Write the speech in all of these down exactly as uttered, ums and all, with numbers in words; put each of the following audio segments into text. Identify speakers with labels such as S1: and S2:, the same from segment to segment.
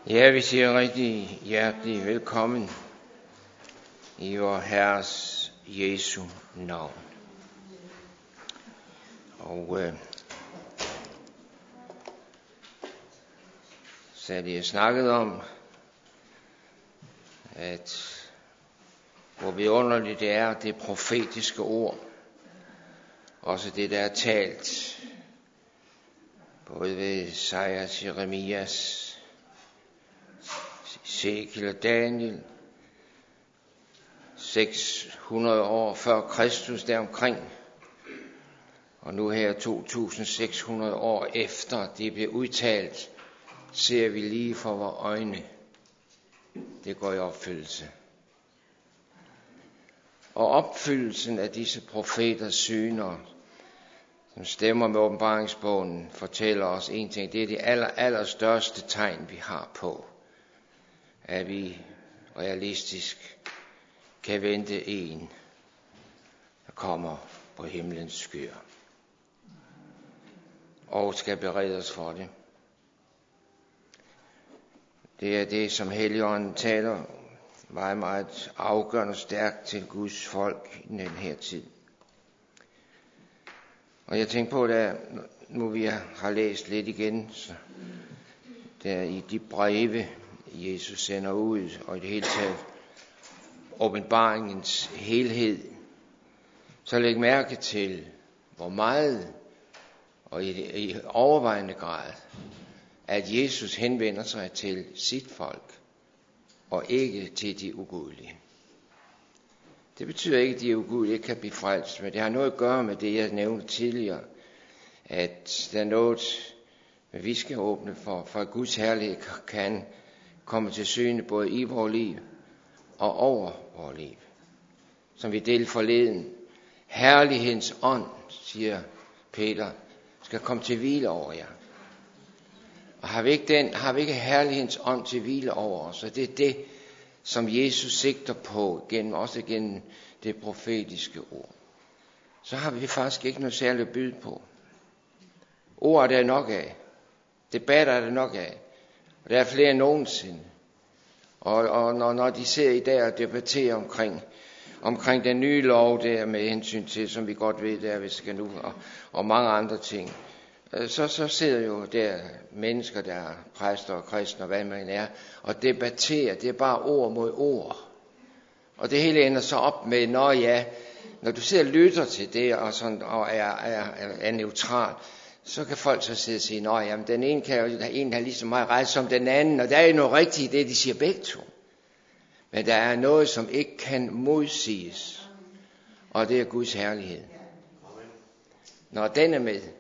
S1: Ja, vi siger rigtig hjertelig velkommen i vor Herres Jesu navn. Og øh, så er det snakket om, at hvor vidunderligt det er, det profetiske ord, også det, der er talt, både ved Esajas, Jeremias, Ezekiel og Daniel, seks hundrede år før Kristus deromkring, og nu her to tusind seks hundrede år efter det blev udtalt, ser vi lige for vores øjne, det går i opfyldelse. Og opfyldelsen af disse profeters syner, som stemmer med åbenbaringsbogen, fortæller os en ting. Det er det aller, aller største tegn, vi har på, at vi realistisk kan vente en, der kommer på himlens skyer, og skal berede os for det. Det er det, som Helligånden taler meget, meget afgørende og stærkt til Guds folk i den her tid. Og jeg tænker på, at nu vi har læst lidt igen, så der i de breve, Jesus sender ud, og i det hele taget åbenbaringens helhed, så læg mærke til, hvor meget og i, i overvejende grad, at Jesus henvender sig til sit folk, og ikke til de ugudelige. Det betyder ikke, at de ugudelige ikke kan blive frelst, men det har noget at gøre med det, jeg nævnte tidligere, at der er noget, vi skal åbne for, for at Guds herlighed kan komme til syne både i vores liv og over vores liv. Som vi delte forleden. Herlighedens ånd, siger Peter, skal komme til hvile over jer. Og har vi ikke, den, har vi ikke herlighedens ånd til hvile over os, så det er det, som Jesus sigter på, gennem, også gennem det profetiske ord. Så har vi faktisk ikke noget særligt at byde på. Ord er der nok af. Debatter er der nok af. Og der er flere end nogensinde. Og, og når, når de ser i dag og debatterer omkring, omkring den nye lov der med hensyn til, som vi godt ved, der vi skal nu, og, og mange andre ting, så, så sidder jo der mennesker, der er præster og kristne og hvad man er, og debatterer. Det er bare ord mod ord. Og det hele ender så op med, når ja, når du sidder og lytter til det, og, sådan, og er, er, er, er neutral, så kan folk så sidde og sige, nå jamen, den ene kan jo en have lige så meget ret som den anden, og der er jo noget rigtigt i det, de siger begge to. Men der er noget, som ikke kan modsiges, og det er Guds herlighed. Når den er med,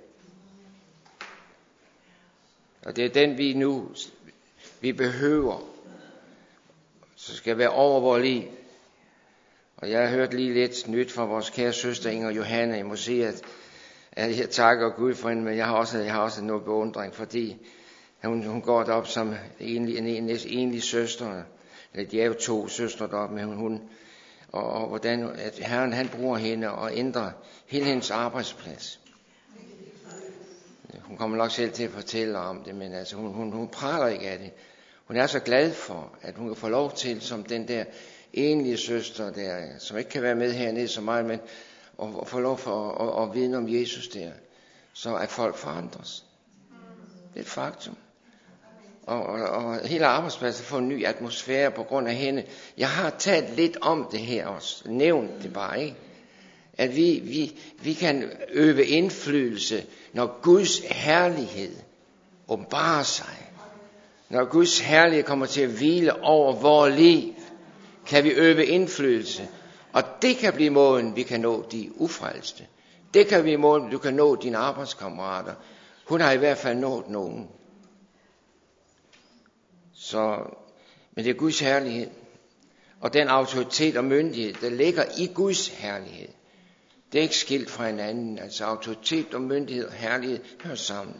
S1: og det er den, vi nu vi behøver, så skal være over vores liv. Og jeg har hørt lige lidt nyt fra vores kære søster Inger Johanne. Jeg må sige, at, at jeg takker Gud for hende, men jeg har også, jeg har også noget beundring, fordi hun, hun går derop som enlig, en, en, en enlig søster. Eller de er jo to søstre deroppe, men hun, hun og, og hvordan at Herren han bruger hende og ændrer hele hendes arbejdsplads. Hun kommer nok selv til at fortælle om det, men altså hun, hun, hun praler ikke af det. Hun er så glad for, at hun kan få lov til, som den der enlige søster der, som ikke kan være med hernede så meget, men at få lov for at, at, at vidne om Jesus der, så at folk forandres. Det er et faktum. Og, og, og hele arbejdspladsen får en ny atmosfære på grund af hende. Jeg har talt lidt om det her også, nævnt det bare, ikke? At vi, vi, vi kan øve indflydelse, når Guds herlighed åbenbarer sig. Når Guds herlighed kommer til at hvile over vores liv, kan vi øve indflydelse. Og det kan blive måden, vi kan nå de ufrelste. Det kan blive måden, du kan nå dine arbejdskammerater. Hun har i hvert fald nået nogen. Så, men det er Guds herlighed. Og den autoritet og myndighed, der ligger i Guds herlighed. Det er ikke skilt fra hinanden. Altså autoritet og myndighed og herlighed hører sammen.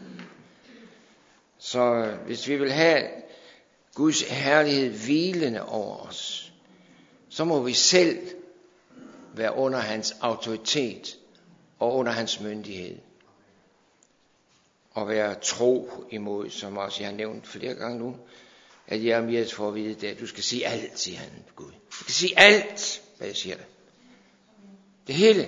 S1: Så hvis vi vil have Guds herlighed hvilende over os, så må vi selv være under hans autoritet og under hans myndighed. Og være tro imod, som også jeg har nævnt flere gange nu, at Jeremias får at vide det. Du skal sige alt, siger han, Gud. Du skal sige alt, hvad jeg siger dig. Det hele.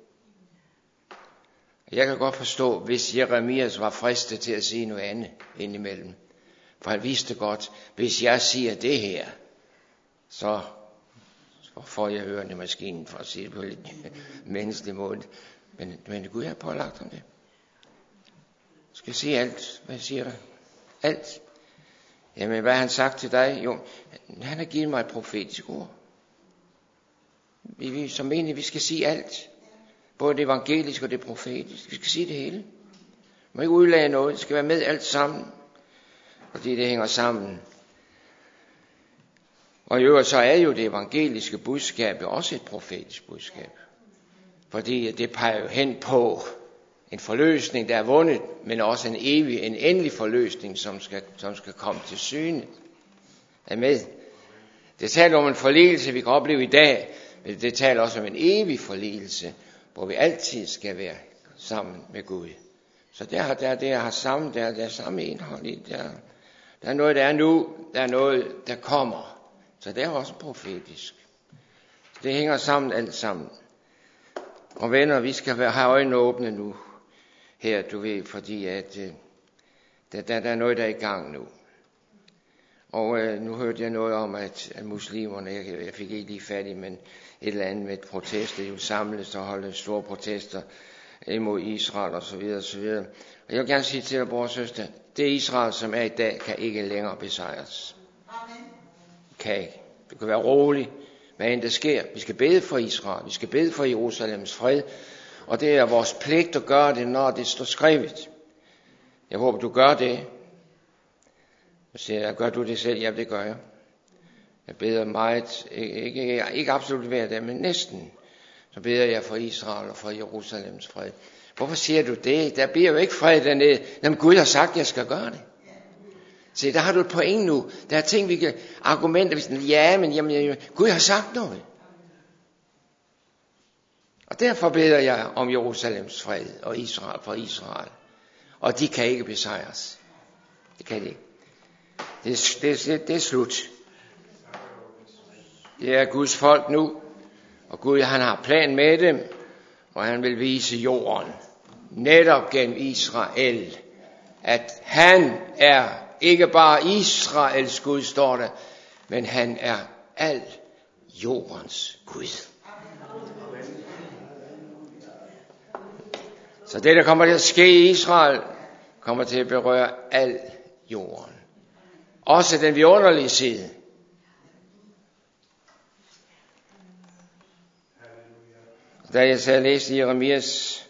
S1: Jeg kan godt forstå, hvis Jeremias var fristet til at sige noget andet indimellem. For han vidste godt, hvis jeg siger det her, så får jeg ørerne i maskinen, for at sige det på lidt menneskelig måde. Men, men Gud har pålagt om det. Du skal sige alt, hvad jeg siger dig. Alt. Jamen, hvad har han sagt til dig? Jo, han har givet mig et profetisk ord. Vi, vi, som egentlig, vi skal sige alt. Både det evangeliske og det profetiske. Vi skal sige det hele. Vi må ikke udlade noget. Det skal være med alt sammen. Fordi det hænger sammen. Og i øvrigt så er jo det evangeliske budskab også et profetisk budskab. Fordi det peger jo hen på en forløsning, der er vundet, men også en evig, en endelig forløsning, som skal, som skal komme til syne. Er med? Det taler om en forligelse, vi kan opleve i dag, men det taler også om en evig forligelse, hvor vi altid skal være sammen med Gud. Så der, der, der har samme, der, der er samme indhold i. Der, der er noget, der er nu, der er noget, der kommer. Så det er også profetisk. Det hænger sammen alt sammen. Og venner, vi skal have øjnene åbne nu. Her, du ved, fordi at øh, der, der, der er noget, der er i gang nu. Og øh, nu hørte jeg noget om, at, at muslimerne, jeg, jeg fik ikke lige fat i, men et eller andet med protester, de vil samles og holde store protester imod Israel og så videre og så videre. Og jeg vil gerne sige til dig, bror og søster, det Israel, som er i dag, kan ikke længere besejres. Kan ikke. Du kan være rolig, hvad end der sker. Vi skal bede for Israel, vi skal bede for Jerusalems fred, og det er vores pligt at gøre det, når det står skrevet. Jeg håber, du gør det. Jeg siger, gør du det selv? Ja, det gør jeg. Jeg beder meget, ikke, ikke, ikke absolut hver dag, men næsten. Så beder jeg for Israel og for Jerusalems fred. Hvorfor siger du det? Der bliver jo ikke fred dernede. Jamen Gud har sagt, at jeg skal gøre det. Se, der har du et point nu. Der er ting, vi kan argumentere, hvis den, ja, men jamen, jamen, Gud har sagt noget. Og derfor beder jeg om Jerusalems fred og Israel for Israel. Og de kan ikke besejres. Det kan de ikke. Det, det, det, det er slut. Det er Guds folk nu. Og Gud, han har plan med dem. Og han vil vise jorden, netop gennem Israel, at han er ikke bare Israels Gud, står der, men han er al jordens Gud. Så det, der kommer til at ske i Israel, kommer til at berøre al jorden. Også den vidunderlige side. Da jeg så læste Jeremias,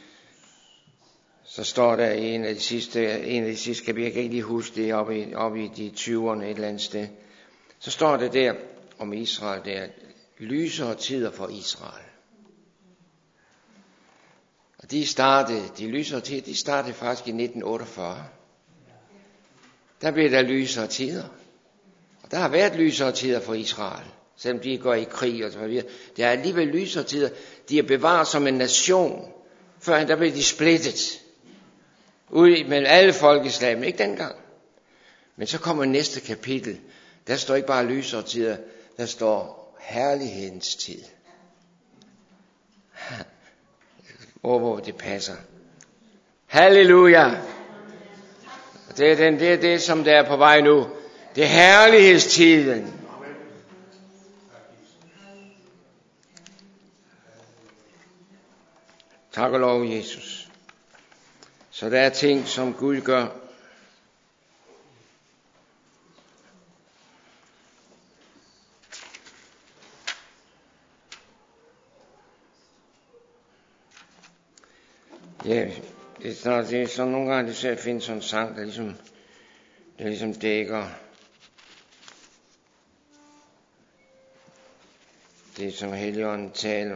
S1: så står der i en af de sidste, en af de sidste kapitler, jeg kan ikke lige huske det, oppe i, oppe i de tyverne et eller andet sted. Så står det der om Israel, der lysere tider for Israel. Og de startede, de lysere tider, de startede faktisk i nitten otteogfyrre. Der blev der lysere tider. Og der har været lysere tider for Israel, selvom de går i krig og så videre. Der er alligevel lysere tider. De er bevaret som en nation. Førhen der blev de splittet. Ude mellem alle folkeslag, men ikke dengang. Men så kommer næste kapitel. Der står ikke bare lysere tider, der står herlighedens tid. Hvor, hvor det passer. Halleluja! Det er, den, det er det, som der er på vej nu. Det er herlighedstiden. Tak og lov, Jesus. Så der er ting, som Gud gør. Ja, det er, sådan, det er sådan nogle gange, det ser at finde sådan en sang, der ligesom, der ligesom dækker det, som Helligånden taler.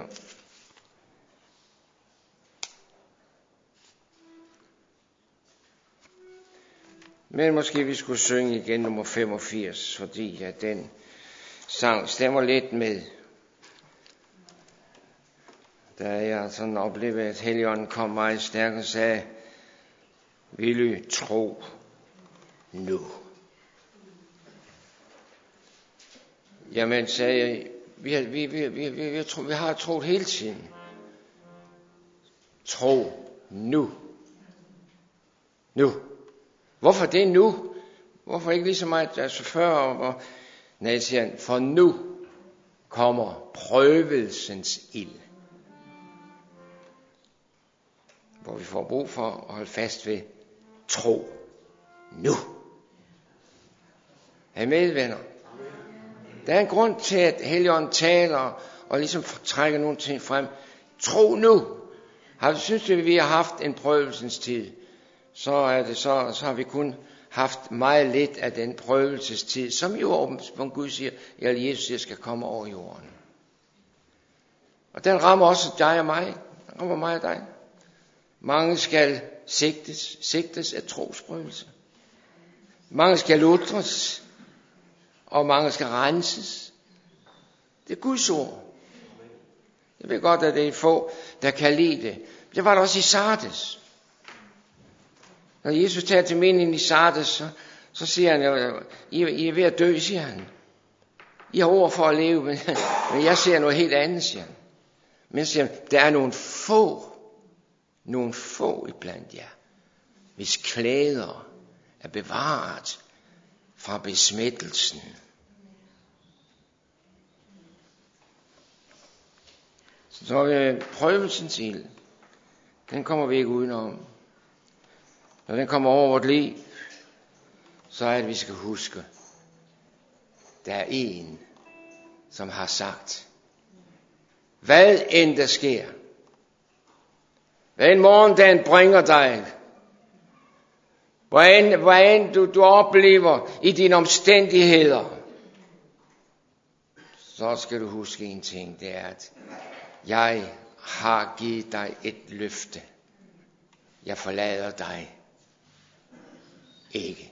S1: Men måske vi skulle synge igen nummer femogfirs, fordi at den sang stemmer lidt med. Da jeg sådan oplevede, at Helligånden kom meget stærkt og sagde, vil I tro nu? Jamen, sagde jeg, vi har, vi, vi, vi, vi, vi, vi har troet hele tiden. Tro nu. Nu. Hvorfor det nu? Hvorfor ikke lige så meget altså før? Og, nej, siger han, for nu kommer prøvelsens ild. Hvor vi får brug for at holde fast ved tro nu. Er I med, venner? Der er en grund til, at Helligånden taler og ligesom trækker nogle ting frem. Tro nu. Har vi synes, at vi har haft en prøvelsens tid, så, er det så, så har vi kun haft meget lidt af den prøvelsestid, som jo, som Gud siger, eller Jesus siger, skal komme over jorden. Og den rammer også dig og mig. Den rammer mig og dig. Mange skal sigtes, sigtes af trosprøvelse. Mange skal lutres, og mange skal renses. Det er Guds ord. Jeg ved godt, at det er få, der kan lide det. Det var der også i Sardes. Når Jesus tager til meningen i Sardes, så, så siger han, I, I er ved at dø, siger han. I har ord for at leve, men, men jeg ser noget helt andet, siger han. Men siger han, der er nogle få, nogle få iblandt jer, hvis klæder er bevaret fra besmittelsen. Så øh, prøvelsens ild, den kommer vi ikke udenom. Når den kommer over vort liv, så er det, at vi skal huske, der er en, som har sagt, hvad end der sker, hvad end morgendagen bringer dig, hvad end, hvad end du, du oplever i dine omstændigheder, så skal du huske en ting, det er, at jeg har givet dig et løfte. Jeg forlader dig ikke.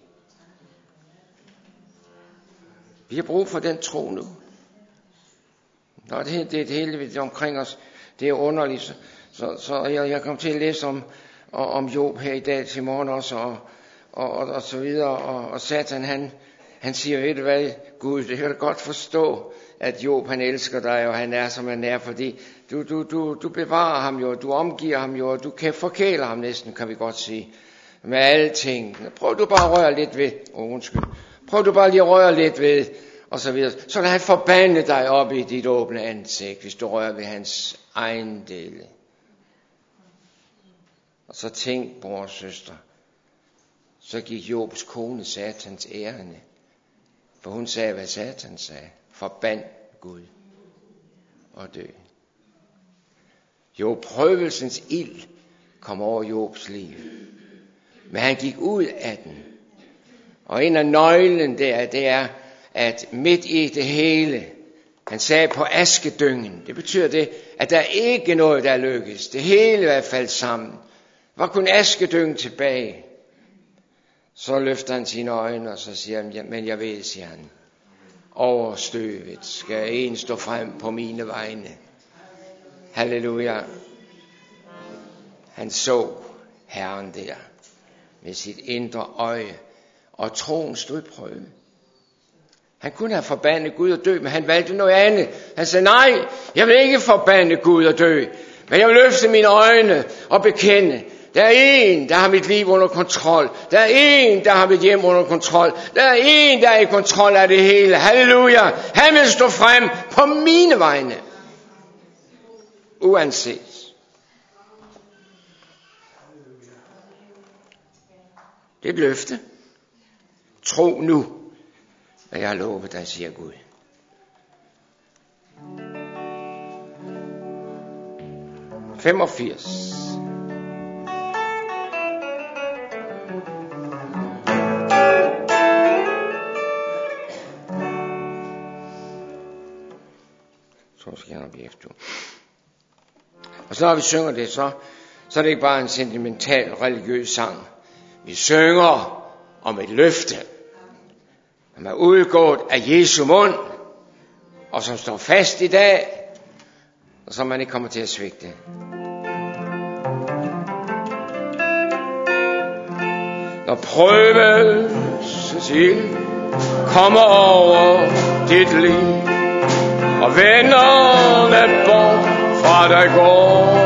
S1: Vi har brug for den tro nu. Når det, det, det hele omkring os, det er underligt. Så, så, så jeg, jeg kom til at læse om, om Job her i dag til morgen også, og, og, og, og så videre. Og, og Satan, han, han siger, ved du hvad, Gud, det kan du godt forstå, at Job, han elsker dig, og han er, som han er, fordi du, du, du, du bevarer ham jo, du omgiver ham jo, og du kan forkæle ham næsten, kan vi godt sige, med alle ting. Prøv du bare at røre lidt ved, oh, undskyld, prøv du bare lige at røre lidt ved, og så videre. Så lader han forbande dig op i dit åbne ansigt, hvis du rører ved hans egen dele. Og så tænk, bror og søster, så gik Jobs kone Satans ærende, for hun sagde, hvad Satan sagde. Forband Gud og dø. Jo, prøvelsens ild kom over Jobs liv. Men han gik ud af den. Og en af nøglen der, det er, at midt i det hele, han sagde på askedyngen, det betyder det, at der ikke er noget, der lykkes. Det hele er faldet sammen. Var kun askedyngen tilbage. Så løfter han sine øjne, og så siger han, ja, men jeg ved, siger han, over støvet skal en stå frem på mine vegne. Halleluja. Han så Herren der med sit indre øje, og troen stod prøve. Han kunne have forbandet Gud og dø, men han valgte noget andet. Han sagde, nej, jeg vil ikke forbande Gud og dø, men jeg vil løfte mine øjne og bekende, der er en, der har mit liv under kontrol. Der er en, der har mit hjem under kontrol. Der er en, der er i kontrol af det hele. Halleluja. Han vil stå frem på mine vegne. Uanset. Det er et løfte. Tro nu, hvad jeg har lovet dig, siger Gud. femogfirs. Så skal jeg nok blive efter. Og så når vi synger det, så, så er det ikke bare en sentimental religiøs sang. Vi synger om et løfte, som er udgået af Jesu mund, og som står fast i dag, og som man ikke kommer til at svigte. Når prøvelsen kommer over dit liv, og vennerne bort fra dig går.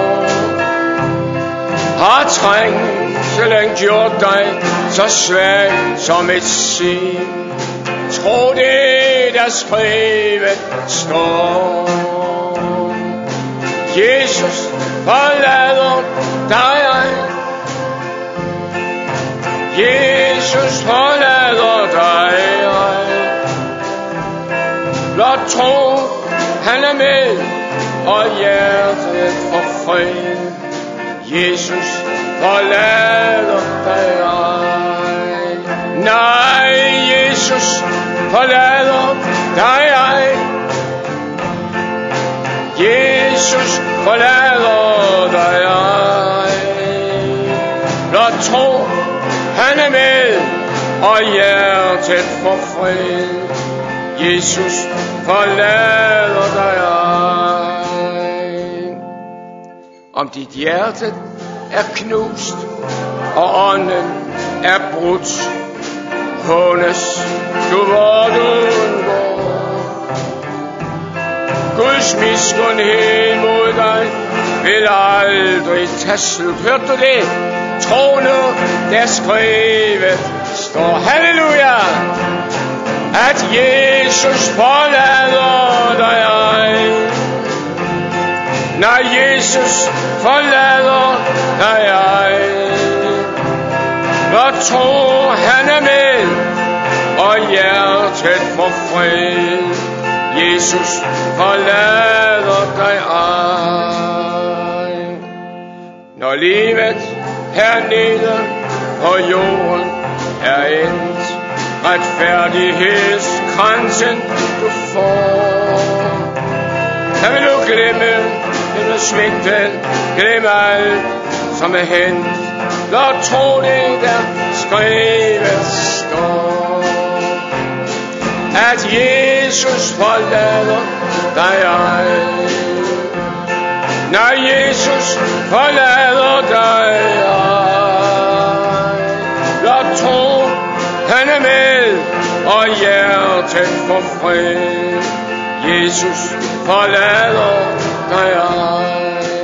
S1: Har trængselen gjort dig så svag som et sil? Tro det, der skrevet står. Jesus forlader dig ej. Jesus forlader dig ej. Blot tro, han er med, og hjertet får fred. Jesus forlader dig ej. Nej, Jesus forlader dig ej. Jesus forlader dig ej. Blot tro, han er med, og hjertet får fred. Jesus forlader dig ej. Om dit hjerte er knust, og ånden er brudt, hånes du hvor du undgår. Guds miskundhed mod dig vil aldrig tage slut. Hørte du det? Tro nu, der skrevet står. Halleluja! At Jesus forlader dig ej. Nej, Jesus forlader dig ej. Hvor tro, han er med, og hjertet får fred. Jesus forlader dig ej. Når livet hernede på jorden er endt, retfærdighedskransen du får, der vil du glemme, vil du svigte, glemme alt som er hent. Blot tro det, der skrevet står. At Jesus forlader dig ej. Nej, Jesus forlader dig ej. Blot tro, han er med, og hjertet får fred. Jesus forlader dig ej.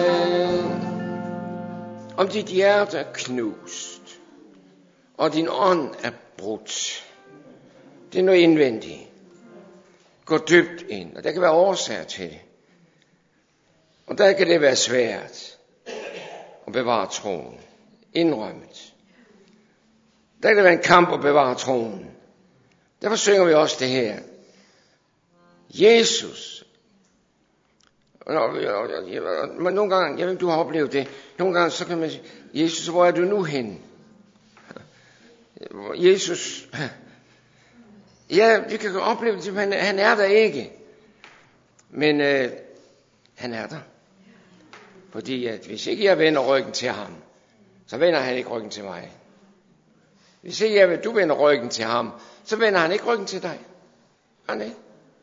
S1: Om dit hjerte er knust, og din ånd er brudt, det er noget indvendigt. Gå dybt ind, og der kan være årsager til det. Og der kan det være svært at bevare troen. Indrømmet. Der kan det være en kamp at bevare troen. Derfor synger vi også det her. Jesus. Men nogle gange, jeg ved du har oplevet det, nogle gange så kan man sige, Jesus, hvor er du nu henne? Jesus, ja, vi kan opleve det, han, han er der ikke. Men øh, han er der. Fordi at hvis ikke jeg vender ryggen til ham, så vender han ikke ryggen til mig. Hvis ikke jeg, du vender ryggen til ham, så vender han ikke ryggen til dig. Han ikke.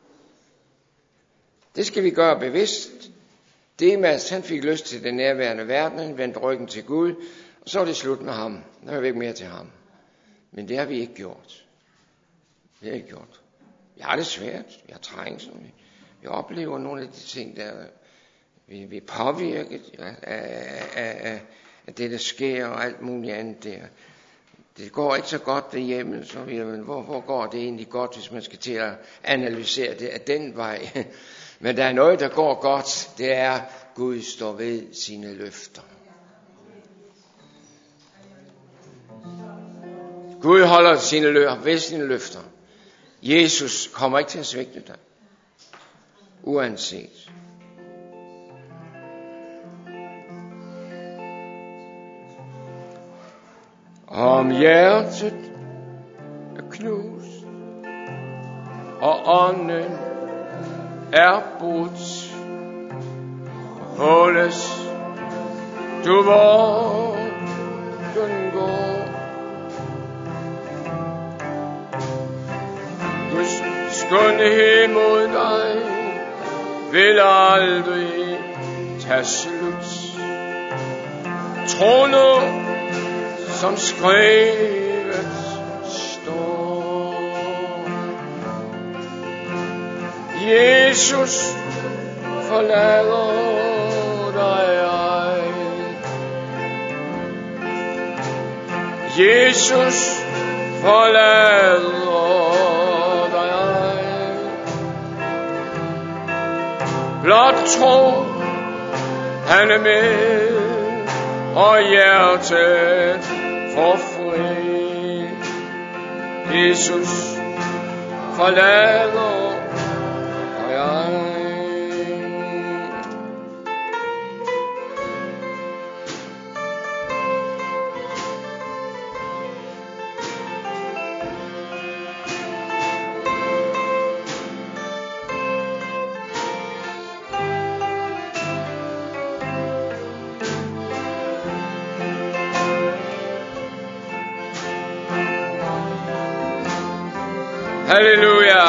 S1: Det skal vi gøre bevidst. Demas, han fik lyst til den nærværende verden, han vendte ryggen til Gud, og så er det slut med ham. Der er vi ikke mere til ham. Men det har vi ikke gjort. Det har ikke gjort. Vi har det svært. Vi har trængsel. Vi oplever nogle af de ting, der vi, vi er påvirket af, af, af, af det, der sker, og alt muligt andet der. Det går ikke så godt derhjemme, så vi, hvor, hvor går det egentlig godt, hvis man skal til at analysere det af den vej. Men der er noget, der går godt, det er, Gud står ved sine løfter. Gud holder sine løfter, ved sine løfter. Jesus kommer ikke til at svigte dig. Uanset. Om hjertet er knust, og ånden er brudt, holdes du hvor den går. Guds skønhed mod dig vil aldrig tage slut. Tro nu, som skrevet står. Jesus, forlader dig ej. Jesus, forlader dig ej. Blot tro, han er med, og hjertet får fri. Jesus, forlader dig ej. Halleluja.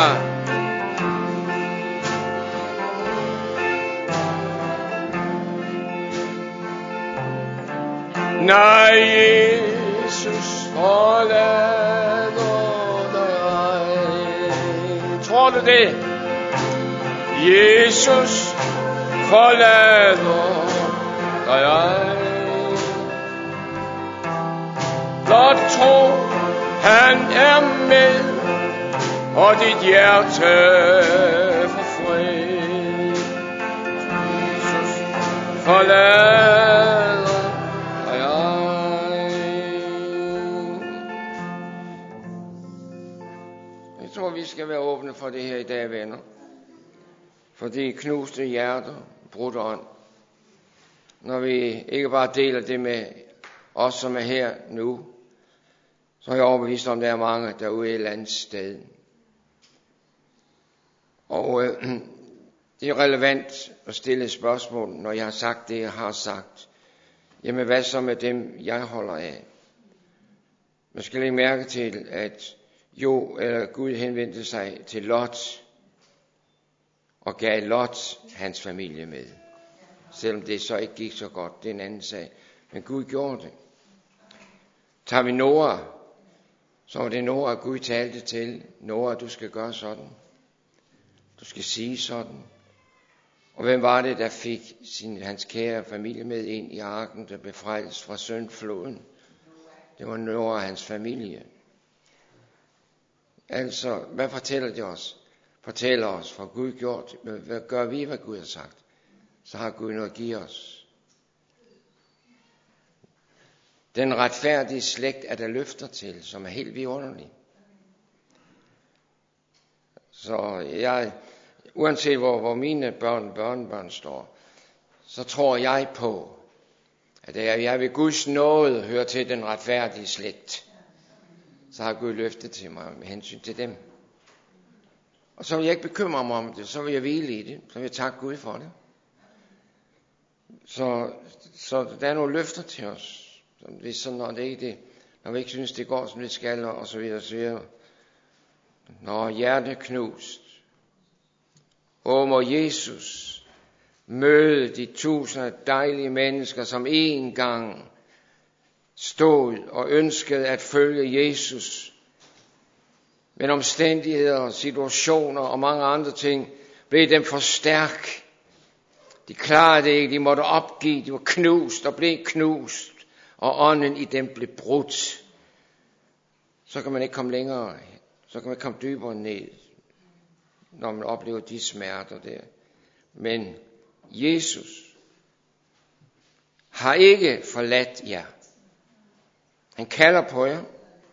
S1: Nej, Jesus forlader dig ej. Tror du det? Jesus forlader dig ej. Blot tro, han er med, og dit hjerte får fri. Jesus forlader dig ej. Jeg tror, vi skal være åbne for det her i dag, venner. For det knuste hjerter, brudt ånd. Når vi ikke bare deler det med os, som er her nu, så er jeg overbevist om, at der er mange derude et eller andet sted. Og øh, det er relevant at stille spørgsmål, når jeg har sagt det, jeg har sagt. Jamen, hvad så med dem, jeg holder af? Man skal lægge mærke til, at jo, eller Gud henvendte sig til Lot, og gav Lot hans familie med. Selvom det så ikke gik så godt, det er en anden sag. Men Gud gjorde det. Tager vi Noah, så var det Noah, Gud talte til. Noah, du skal gøre sådan. Du skal sige sådan. Og hvem var det, der fik sin, hans kære familie med ind i arken, der blev frelst fra syndfloden? Det var Noah og hans familie. Altså, hvad fortæller det os? Fortæller os, for Gud gjort. Hvad gør vi, hvad Gud har sagt? Så har Gud noget at give os. Den retfærdige slægt er der løfter til, som er helt vidunderlig. Så jeg, uanset hvor, hvor mine børn og børnebørn står, så tror jeg på, at jeg ved Guds nåde hører til den retfærdige slægt. Så har Gud løftet til mig med hensyn til dem. Og så vil jeg ikke bekymre mig om det, så vil jeg hvile i det, så vil jeg takke Gud for det. Så, så der er nogle løfter til os. Det er sådan, når, det ikke det, når vi ikke synes, det går, som det skal, og så videre, så videre. Når hjertet knust. Åh, må Jesus møde de tusinder dejlige mennesker, som en gang stod og ønskede at følge Jesus. Men omstændigheder, situationer og mange andre ting blev dem for stærk. De klarede det ikke, de måtte opgive, de var knust og blev knust, og ånden i dem blev brudt. Så kan man ikke komme længere, så kan man komme dybere ned, når man oplever de smerter der. Men Jesus har ikke forladt jer. Han kalder på jer.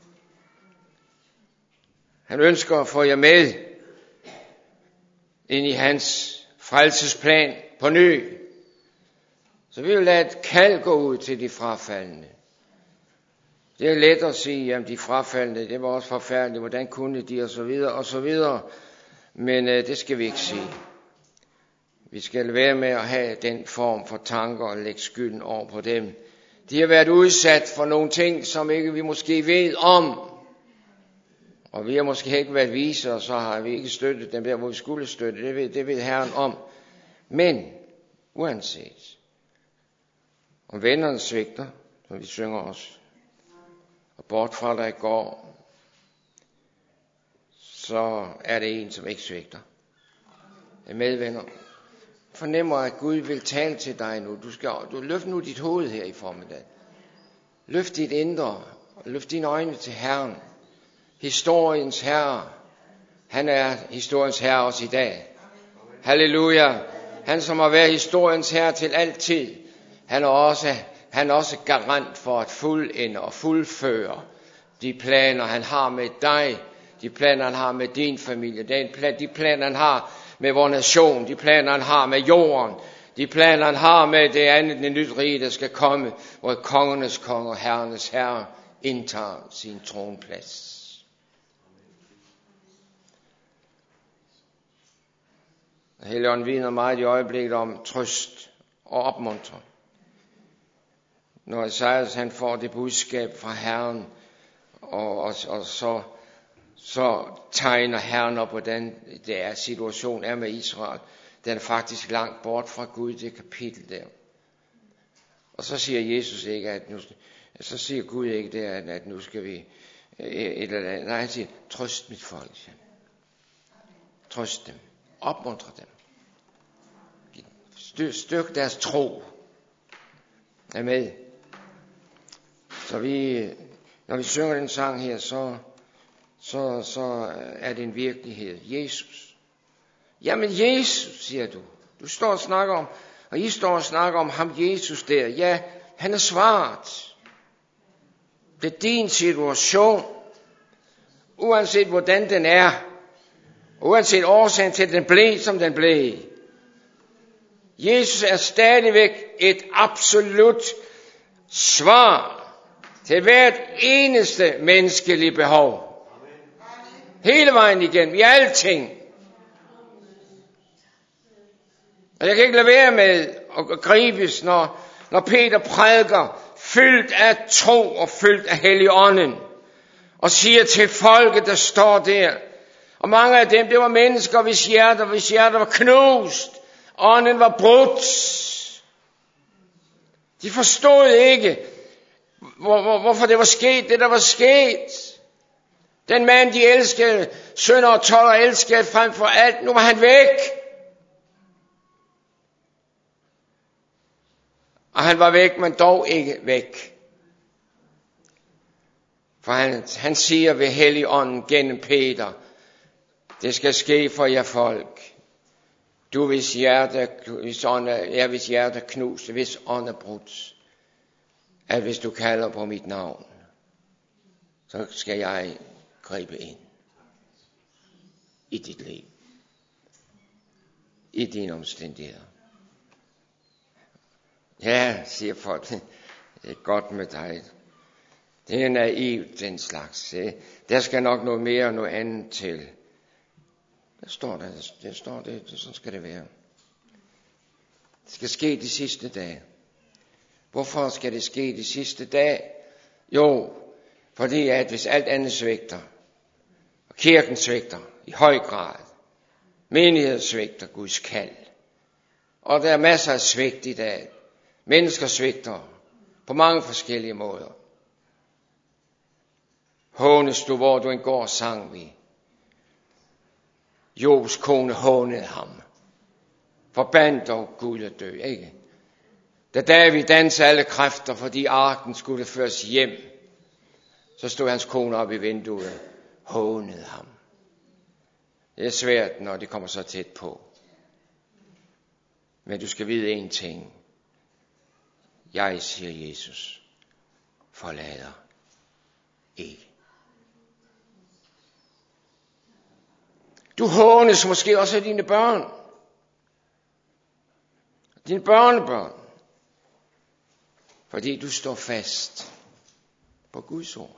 S1: Han ønsker at få jer med ind i hans frelsesplan på ny. Så vi vil lade et kald gå ud til de frafaldne. Det er let at sige, at de frafaldne, det var også forfærdeligt, hvordan kunne de, og så videre, og så videre. Men øh, det skal vi ikke sige. Vi skal være med at have den form for tanker og lægge skylden over på dem. De har været udsat for nogle ting, som ikke vi måske ved om. Og vi har måske ikke været vise, og så har vi ikke støttet dem der, hvor vi skulle støtte. Det ved, det ved Herren om. Men uanset om vennerne svigter, som vi synger også, og bort fra dig går, så er det en, som ikke svigter. medvenner, fornemmer, at Gud vil tale til dig nu. Du skal du løft nu dit hoved her i formiddag. Løft dit indre, og løft dine øjne til Herren. Historiens Herre. Han er historiens Herre også i dag. Halleluja. Han, som har været historiens Herre til altid, han er også, han er også garant for at fuldende og fuldføre de planer, han har med dig, de planer, han har med din familie, de planer, han har med vores nation, de planer, han har med jorden, de planer, han har med det andet, det nyt rige, der skal komme, hvor kongernes konge og herrenes herre indtager sin tronplads. Helligånden vidner meget i øjeblikket om trøst og opmuntring. Når Esajas han får det budskab fra Herren, og, og, og så, så tegner Herren op, hvordan det er, situation er med Israel. Den er faktisk langt bort fra Gud, det kapitel der. Og så siger Jesus ikke, at nu, så siger Gud ikke der, at, at nu skal vi, et eller andet. Nej, han siger, trøst mit folk. Trøst dem. Opmuntre dem. Styrk deres tro. Er med. Så vi, når vi synger den sang her, så, så, så er det en virkelighed. Jesus. Jamen Jesus, siger du. Du står og snakker om, og I står og snakker om ham Jesus der. Ja, han er svaret. Det er din situation. Uanset hvordan den er. Uanset årsagen til, at den blev, som den blev. Jesus er stadigvæk et absolut svar til hvert eneste menneskelige behov. Hele vejen igennem, i alting. Og jeg kan ikke lade være med at gribes, når, når Peter prædiker, fyldt af tro og fyldt af Helligånden, og siger til folket, der står der, og mange af dem, det var mennesker, hvis hjerter, hvis hjerter var knust, ånden var brudt. De forstod ikke, hvor, hvor, hvorfor det var sket, det der var sket. Den mand, de elskede, sønner og toller elskede frem for alt, nu var han væk. Og han var væk, men dog ikke væk. For han, han siger ved Helligånden gennem Peter, det skal ske for jer folk. Du hvis hjerte, hvis ånd er, ja, hvis hjerte knust, hvis ånd er brudt, at hvis du kalder på mit navn, så skal jeg gribe ind i dit liv, i dine omstændigheder. Ja, siger folk, det er godt med dig. Det er naivt, den slags. Der skal nok noget mere og noget andet til. Der står der, der står det, sådan skal det være. Det skal ske de sidste dage. Hvorfor skal det ske de sidste dage? Jo, fordi at hvis alt andet svigter, og kirken svigter i høj grad, menigheden svigter Guds kald, og der er masser af svigt i dag. Mennesker svigter på mange forskellige måder. Hånes du, hvor du en går sang vi. Jobs kone hånede ham. Forbandt dog Gud at dø, ikke? Da David dansede alle kræfter, fordi arken skulle føres hjem, så stod hans kone op i vinduet, hånede ham. Det er svært, når det kommer så tæt på. Men du skal vide en ting. Jeg, siger Jesus, forlader ikke. Du hånes måske også af dine børn. Dine børnebørn. Fordi du står fast på Guds ord.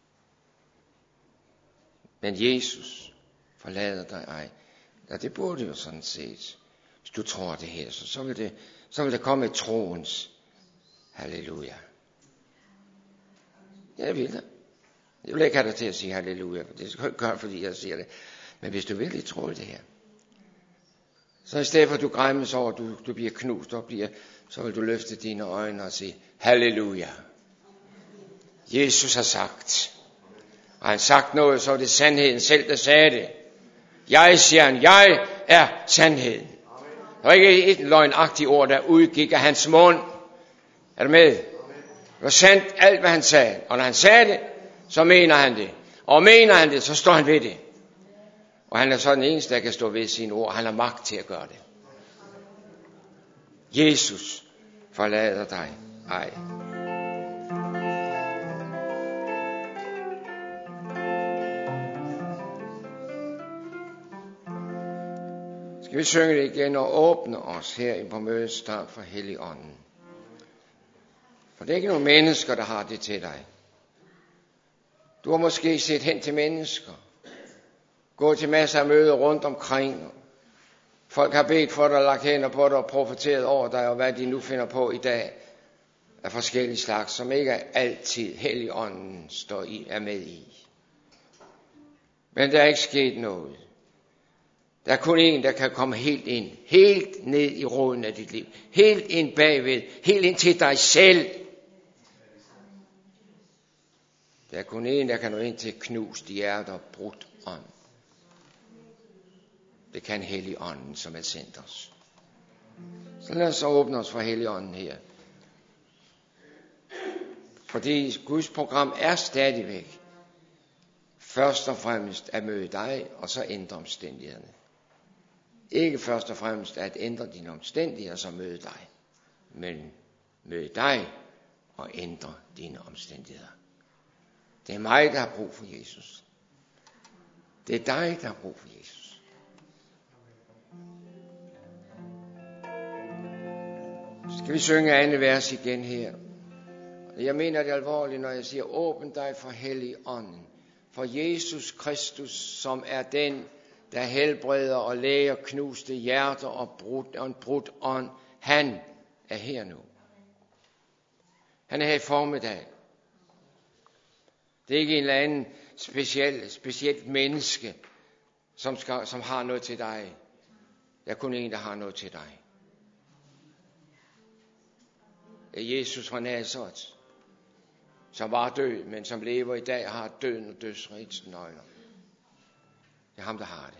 S1: Men Jesus forlader dig ej. Ja, det burde jo sådan set. Hvis du tror det her, så, så, vil, det, så vil der komme et troens. Halleluja. Jeg vil det. Jeg vil ikke have dig til at sige halleluja. Det skal jeg ikke gøre, fordi jeg siger det. Men hvis du virkelig tror det her, så i stedet for at du græmmes over, at du, du bliver knust, og bliver, så vil du løfte dine øjne og sige, halleluja. Jesus har sagt. Og han sagt noget, så er det sandheden selv, der sagde det. Jeg, siger han, jeg er sandheden. Der var ikke et løgnagtigt ord, der udgik af hans mund. Er du med? Det var sandt alt, hvad han sagde. Og når han sagde det, så mener han det. Og mener han det, så står han ved det. Og han er så den eneste, der kan stå ved sine ord. Han har magt til at gøre det. Jesus forlader dig ej. Skal vi synge det igen og åbne os her på mødets start for Helligånden. For det er ikke nogen mennesker, der har det til dig. Du har måske set hen til mennesker. Gå til masser af møder rundt omkring. Folk har bedt for dig, lagt hænder på dig og profeteret over dig, og hvad de nu finder på i dag af forskellige slags, som ikke altid Helligånden står i, er med i. Men der er ikke sket noget. Der er kun en, der kan komme helt ind, helt ned i roden af dit liv, helt ind bagved, helt ind til dig selv. Der er kun en, der kan nå ind til knust hjerte og brudt ånd. Det kan Helligånden, som er sendt os. Så lad os så åbne os for Helligånden her. Fordi Guds program er stadigvæk først og fremmest at møde dig, og så ændre omstændighederne. Ikke først og fremmest at ændre dine omstændigheder, så møde dig. Men møde dig og ændre dine omstændigheder. Det er mig, der har brug for Jesus. Det er dig, der har brug for Jesus. Skal vi synge andet vers igen her? Jeg mener det alvorligt, når jeg siger, åbn dig for Helligånden. For Jesus Kristus, som er den, der helbreder og læger knuste hjerter og, brudt, og en brudt ånd. Han er her nu. Han er her i formiddag. Det er ikke en eller anden speciel, specielt menneske, som, skal, som har noget til dig. Der er kun en, der har noget til dig. Det er Jesus fra Nazareth, som var død, men som lever i dag og har døden og dødsrigets nøgler. Det er ham, der har det.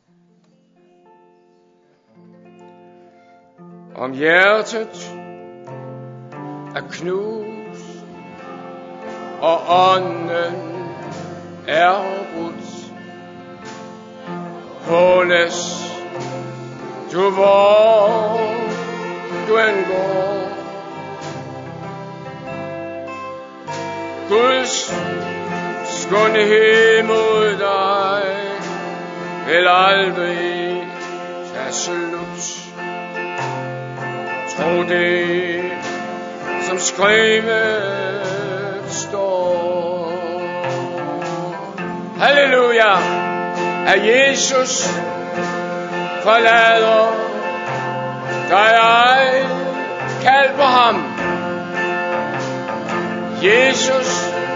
S1: Om hjertet er knust, og ånden er brudt, håles du hvor du angår. Guds skønhed mod dig vil aldrig tage slut. Tro det, som skrevet står. Halleluja! At Jesus forlader dig ej. Kald på ham. Jesus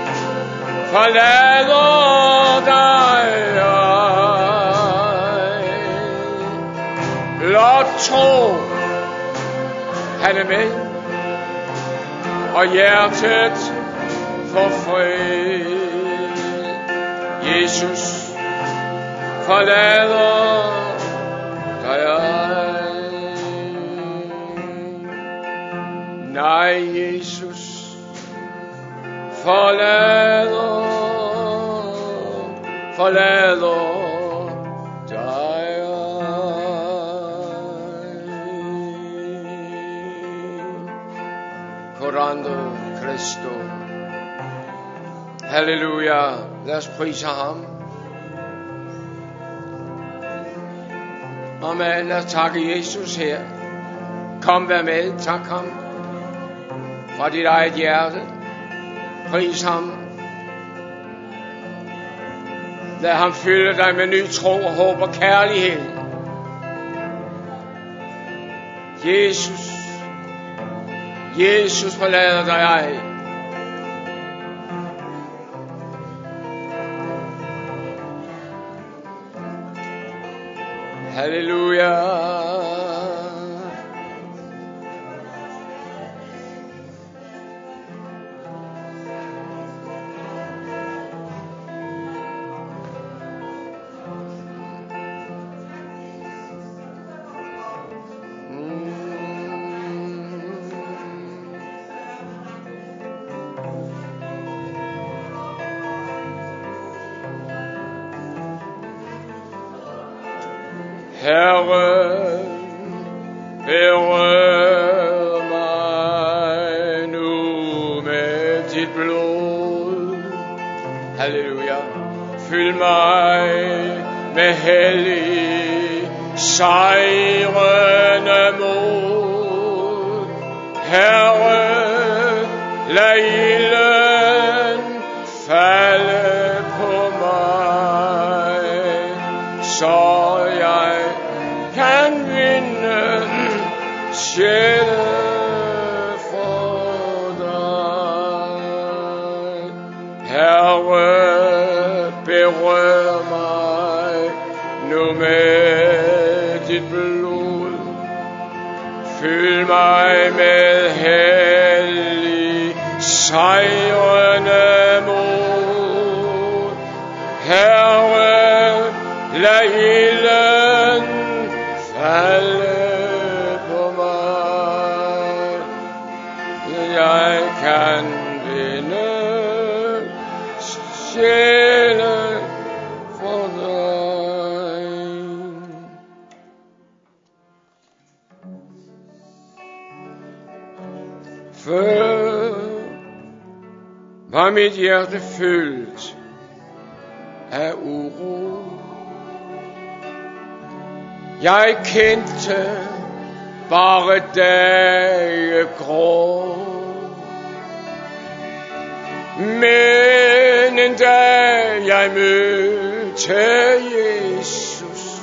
S1: forlader dig ej. Blot tro, han er med, og hjertet får fred. Jesus forlader dig ej. Nej, Jesus forlader, forlader dig ej. Corando Cristo. Halleluja. Lad os prise ham. Amen. Lad os takke Jesus her. Kom, vær med. Tak ham fra dit eget hjerte. Pris ham. Lad ham fylde dig med ny tro og håb og kærlighed. Jesus. Jesus forlader dig ej. Halleluja. Herre, berør mig nu med dit blod. Halleluja. Fyld mig med hellig, sejrende mod. Herre, lad ilden falde på mig, så jeg kan vinde sjæle for dig. Herre, berør mig nu med dit blod. Fyld mig med hellig, sejrende mod. Herre, lad ilden falde på mig, jeg kan vinde sjæle for dig. Før var mit hjerte fyldt af uro. Jeg kendte bare dage grå. Men en dag jeg mødte Jesus,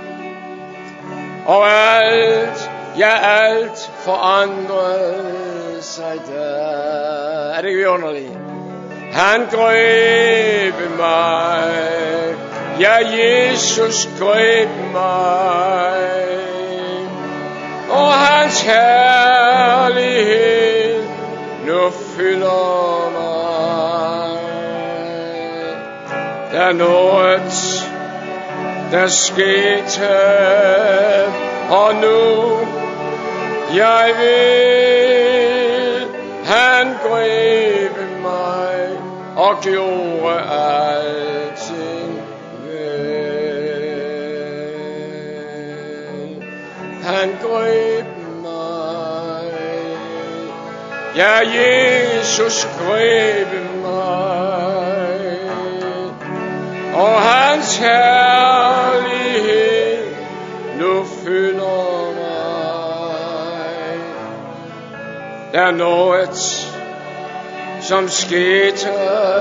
S1: og alt, ja alt forandrede sig der. Er det ikke underligt? Han greb mig, ja Jesus greb mig, og hans herlighed nu fylder mig. Der er noget, der skete, og nu jeg ved, han greb mig og gjorde alting vel. Han greb mig, ja Jesus greb mig, og hans herlighed nu fylder mig. Der er noget, som skete,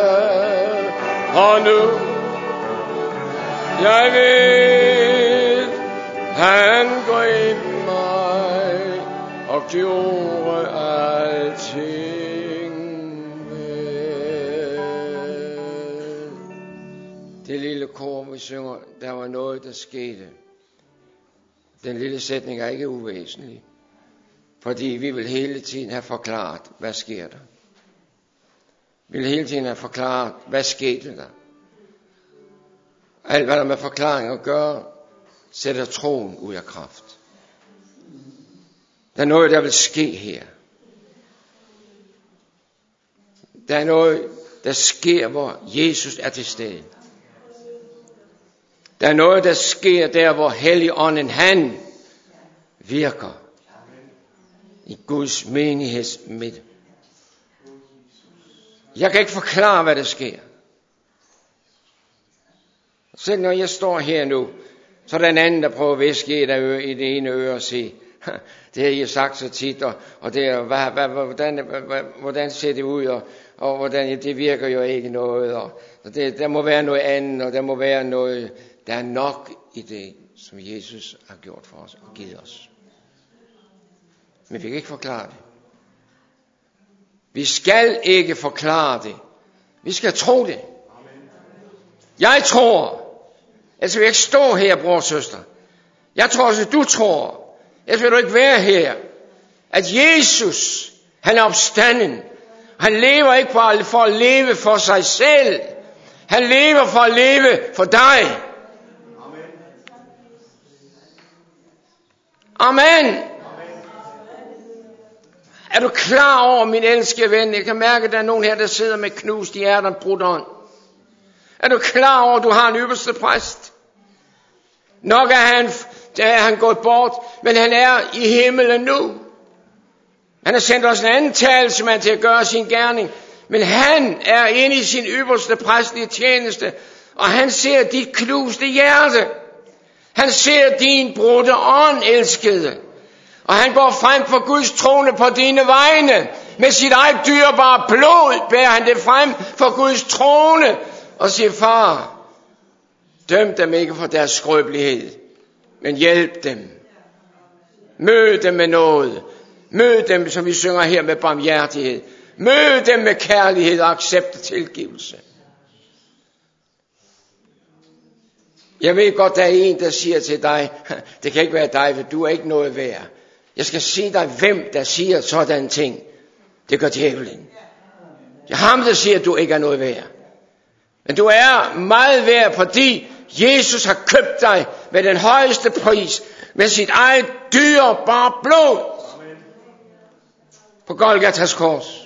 S1: og nu jeg ved, han greb mig og gjorde alting vel. Det lille kor, vi synger, der var noget, der skete. Den lille sætning er ikke uvæsentlig, fordi vi vil hele tiden have forklaret, hvad sker der. Vi vil hele tiden have forklaret, hvad skete der. Alt hvad der med forklaring at gøre, sætter troen ud af kraft. Der er noget, der vil ske her. Der er noget, der sker, hvor Jesus er til stede. Der er noget, der sker der, hvor Helligånden han virker i Guds menigheds midte. Jeg kan ikke forklare, hvad der sker. Selv når jeg står her nu, så er der en anden, der prøver at væske et af øre, i det ene øre og sige, det har I sagt så tit, og, og det er, hvad, hvad, hvordan, hvad, hvordan ser det ud, og, og hvordan, det virker jo ikke noget, og, og det, der må være noget andet, og der må være noget, der er nok i det, som Jesus har gjort for os og givet os. Men vi kan ikke forklare det. Vi skal ikke forklare det. Vi skal tro det. Jeg tror. Ellers vil jeg ikke stå her, bror og søster. Jeg tror også, at du tror. Ellers vil du ikke være her. At Jesus, han er opstanden. Han lever ikke for at leve for sig selv. Han lever for at leve for dig. Amen. Er du klar over, min elskede ven? Jeg kan mærke, at der er nogen her, der sidder med knust i hjertet og brudt ånd. Er du klar over, at du har en ypperste præst? Nok er han der er han gået bort, men han er i himlen nu. Han har sendt os en anden talsmand til at gøre sin gerning, men han er inde i sin ypperste præstelige tjeneste, og han ser dit knuste hjerte. Han ser din brudte ånd, elskede. Og han går frem for Guds trone på dine vegne. Med sit eget dyrebare blod bærer han det frem for Guds trone og siger, far, døm dem ikke for deres skrøbelighed, men hjælp dem. Mød dem med noget. Mød dem, som vi synger her, med barmhjertighed. Mød dem med kærlighed og accept og tilgivelse. Jeg ved godt, der er en, der siger til dig, det kan ikke være dig, for du er ikke noget værd. Jeg skal sige dig, hvem der siger sådan ting. Det gør djævlen. Det er ham, der siger, at du ikke er noget værd. Men du er meget værd, fordi Jesus har købt dig med den højeste pris, med sit eget dyrebare blod på Golgatas kors.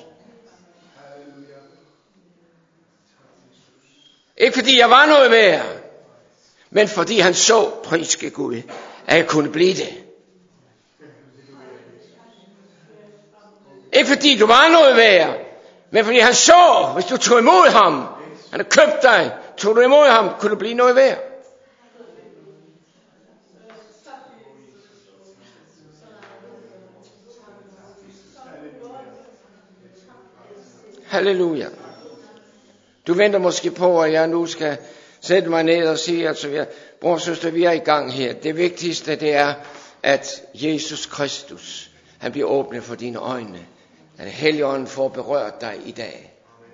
S1: Ikke fordi jeg var noget værd, men fordi han så, priske Gud, at jeg kunne blive det. Ikke fordi du var noget værd, men fordi han så, hvis du tog imod ham, han har købt dig, tog du imod ham, kunne du blive noget værd. Halleluja. Du venter måske på, at jeg nu skal sætte mig ned og sige, at vi er, bror og søster, vi er i gang her. Det vigtigste, det er, at Jesus Kristus, han bliver åbnet for dine øjne. At Helligånden får berørt dig i dag.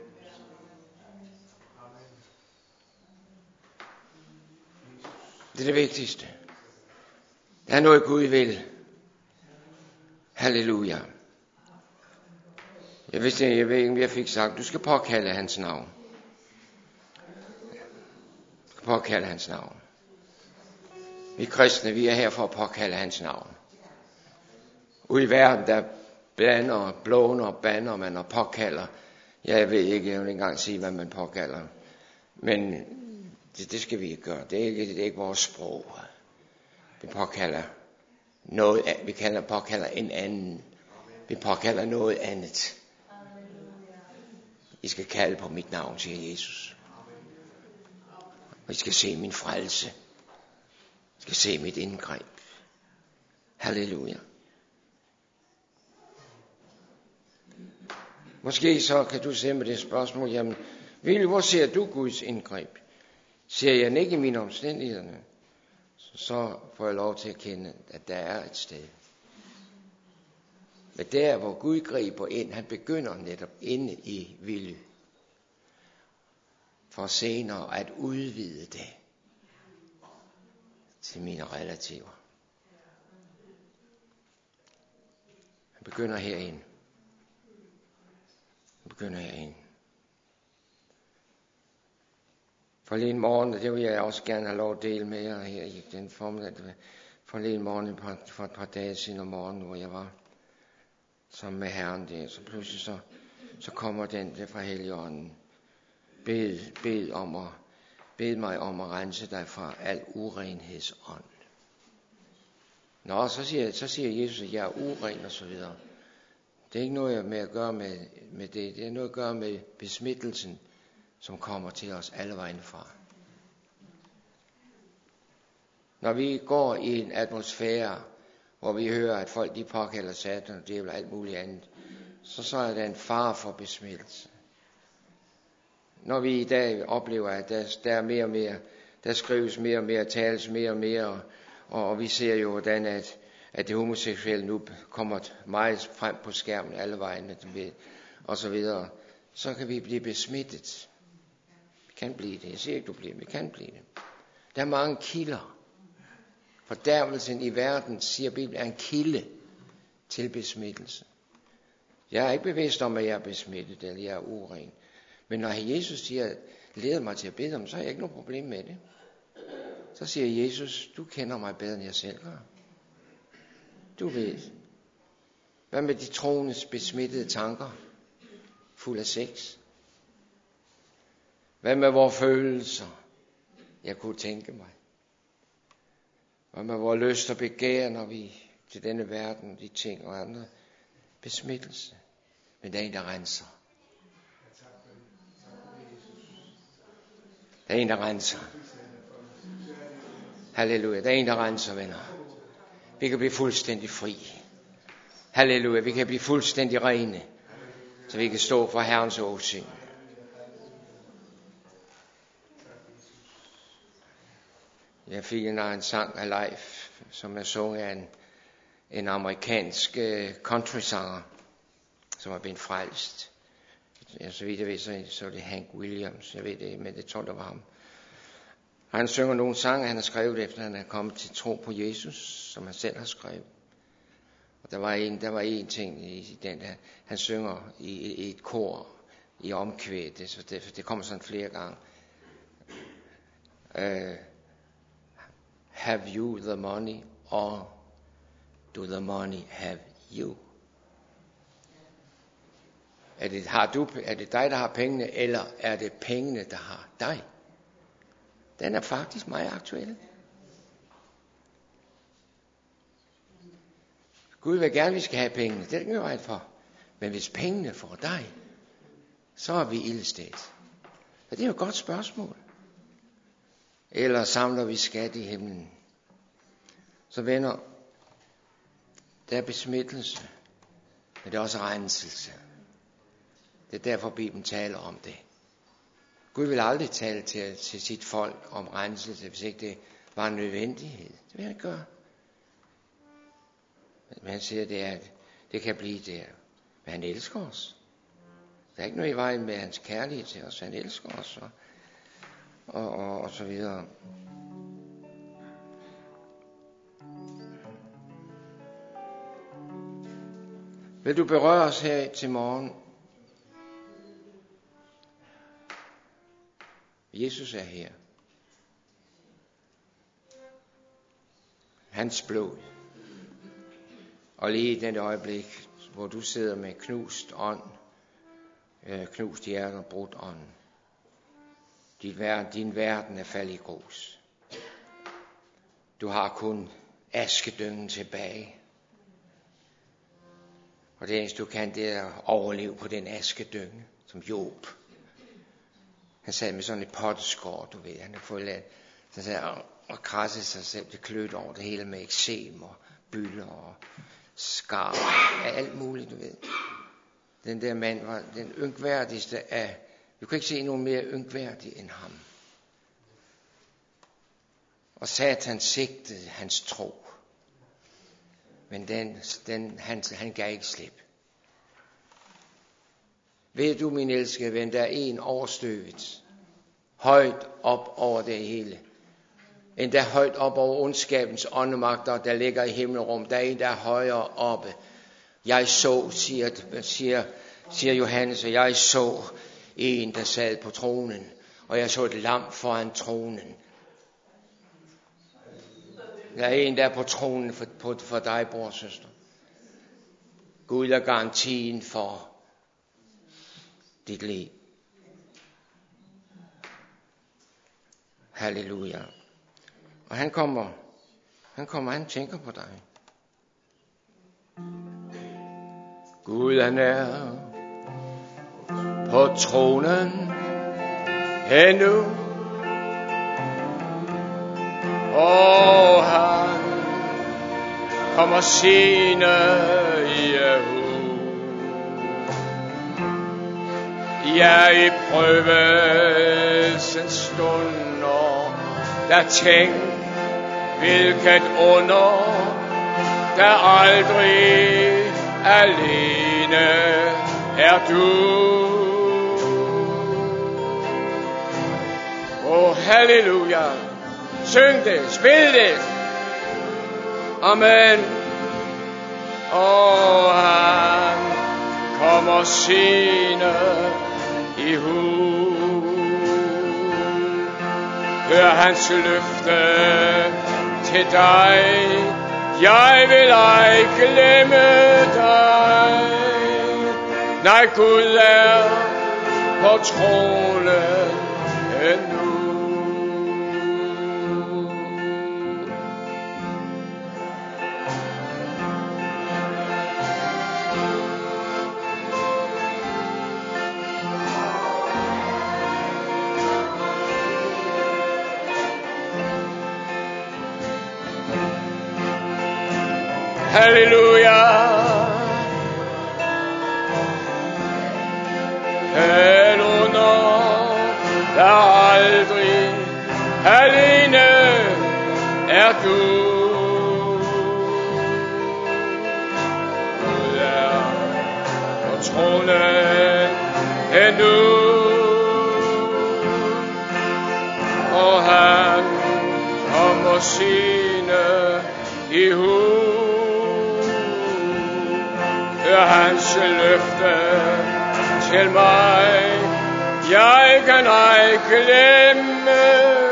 S1: Det er det vigtigste. Der er noget Gud vil. Halleluja. Jeg vidste, jeg ved ikke, om jeg fik sagt, du skal påkalde hans navn. Du skal påkalde hans navn. Vi kristne, vi er her for at påkalde hans navn. Ude i verden, der bander, blåner, bander man og påkalder. Jeg ved ikke, jeg vil ikke engang sige, hvad man påkalder. Men det, det skal vi ikke gøre. Det er ikke, det er ikke vores sprog. Vi påkalder noget, vi kalder, påkalder en anden. Vi påkalder noget andet. I skal kalde på mit navn, siger Jesus. Og I skal se min frelse. I skal se mit indgreb. Halleluja. Måske så kan du se med det spørgsmål, jamen, Ville, hvor ser du Guds indgreb? Ser jeg den ikke i mine omstændigheder? Så får jeg lov til at kende, at der er et sted. Men der, hvor Gud griber ind, han begynder netop inde i Ville. For senere at udvide det til mine relativer. Han begynder herinde. Han begynder herinde. Forleden morgen, det vil jeg også gerne have lov at dele med jer her i den formiddag. Forleden morgen for et par dage siden om morgenen, hvor jeg var sammen med Herren der, så pludselig så, så kommer den der fra Helligånden. Bed, bed, om at, bed mig om at rense dig fra al urenhedsånd. Nå, så siger, så siger Jesus, at jeg er uren og så videre. Det er ikke noget med at gøre med, med det. Det er noget at gøre med besmittelsen, som kommer til os alle vejen fra. Når vi går i en atmosfære, hvor vi hører, at folk de påkalder satan og djævel og alt muligt andet, så, så er der en fare for besmittelse. Når vi i dag oplever, at der, der er mere og mere, der skrives mere og mere, tales mere og mere, og, og vi ser jo, hvordan at, at det homoseksuelle nu kommer meget frem på skærmen alle vegne, og så videre, så kan vi blive besmittet. Vi kan blive det. Jeg siger ikke, du bliver, vi kan blive det. Der er mange kilder. Fordærvelsen i verden, siger Bibelen, er en kilde til besmittelse. Jeg er ikke bevidst om, at jeg er besmittet, eller jeg er uren. Men når Jesus siger, leder mig til at bede om, så har jeg ikke noget problem med det. Så siger Jesus, du kender mig bedre, end jeg selv gør. Du ved. Hvad med de troendes besmittede tanker? Fuld af sex? Hvad med vores følelser? Jeg kunne tænke mig. Og med vores lyst og begær, når vi til denne verden, de ting og andre, besmittelse. Men der er en, der renser. Der er en, der renser. Halleluja. Der er en, der renser, venner. Vi kan blive fuldstændig fri. Halleluja. Vi kan blive fuldstændig rene, så vi kan stå for Herrens åsyn. Jeg fik en, en sang af Leif, som er sunget af en, en amerikansk uh, country-sanger, som er blevet frelst. Ja, så vidt jeg ved, så, så er det Hank Williams. Jeg ved det, men det tror jeg, det var ham. Han synger nogle sange, han har skrevet efter, han er kommet til tro på Jesus, som han selv har skrevet. Og der var en, der var en ting i den der, han synger i, i et kor, i omkvæd, det, så det, det kommer sådan flere gange. Uh, have you the money, or do the money have you? Er det, har du, er det dig, der har pengene, eller er det pengene, der har dig? Den er faktisk meget aktuel. Gud vil gerne, at vi skal have pengene. Det er ikke noget for. Men hvis pengene får dig, så er vi ildstedt. Og det er jo et godt spørgsmål. Eller samler vi skat i himlen? Så venner, der er besmittelse, men det er også renselse. Det er derfor Bibelen taler om det. Gud vil aldrig tale til, til sit folk om renselse, hvis ikke det var en nødvendighed. Det vil han ikke gøre. Men han siger, det, er, det kan blive der. Men han elsker os. Der er ikke noget i vejen med hans kærlighed til os. Han elsker os og, og, og, og så videre. Vil du berøre os her til morgen? Jesus er her. Hans blod. Og lige i den øjeblik, hvor du sidder med knust ånd, øh, knust hjerte og brudt ånd. Din verden, din verden er faldet i grus. Du har kun askedyngen tilbage. Og det eneste du kan, det er at overleve på den askedynge, som Job. Han sad med sådan et potteskår, du ved. Han har fået lavet, så sad og, og krassede sig selv. Det klødte over det hele med eksem og bylder og skar og alt muligt, du ved. Den der mand var den ynkværdigste af... Du kan ikke se nogen mere ynkværdig end ham. Og Satan sigtede hans tro. Men den, den, han, han gav ikke slip. Ved du, min elskede ven, der er en overstøvet, højt op over det hele. Endda højt op over ondskabens åndemagter, der ligger i himmelrum. Der er en, der er højere oppe. Jeg så, siger, siger, siger Johannes, og jeg så en, der sad på tronen, og jeg så et lam foran tronen. Der er en, der er på tronen for, på, for dig, bror og søster. Gud er garantien for dit liv. Halleluja. Og han kommer, han kommer, han tænker på dig. Gud han er på tronen endnu, og han kommer sine i hu. Ja, i prøvelsens stunder, der tænk, hvilket under, der aldrig alene er du. Åh, halleluja. Syng det, spil det. Amen. Og han kommer sine i hu. Hør hans løfte til dig. Jeg vil ej glemme dig. Nej, Gud er på tronen endnu. Halleluja. Helunder, der aldrig alene er du. Gud er på tronen endnu, og han kommer sine i hu. Hør hans løfte til mig, jeg kan ej glemme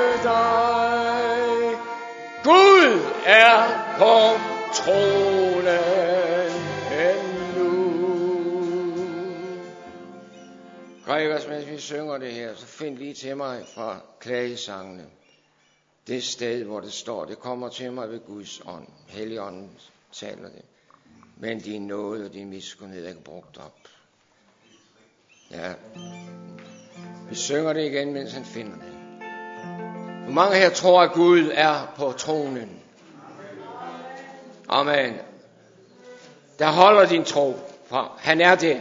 S1: dig. Gud er på tronen endnu. Gregers, mens vi synger det her, så find lige til mig fra klagesangene. Det sted, hvor det står, det kommer til mig ved Guds ånd. Helligånden taler det. Men din nåde og din miskunnhed er ikke brugt op. Ja. Vi synger det igen, mens han finder det. Hvor mange her tror, at Gud er på tronen? Amen. Der holder din tro, for han er der.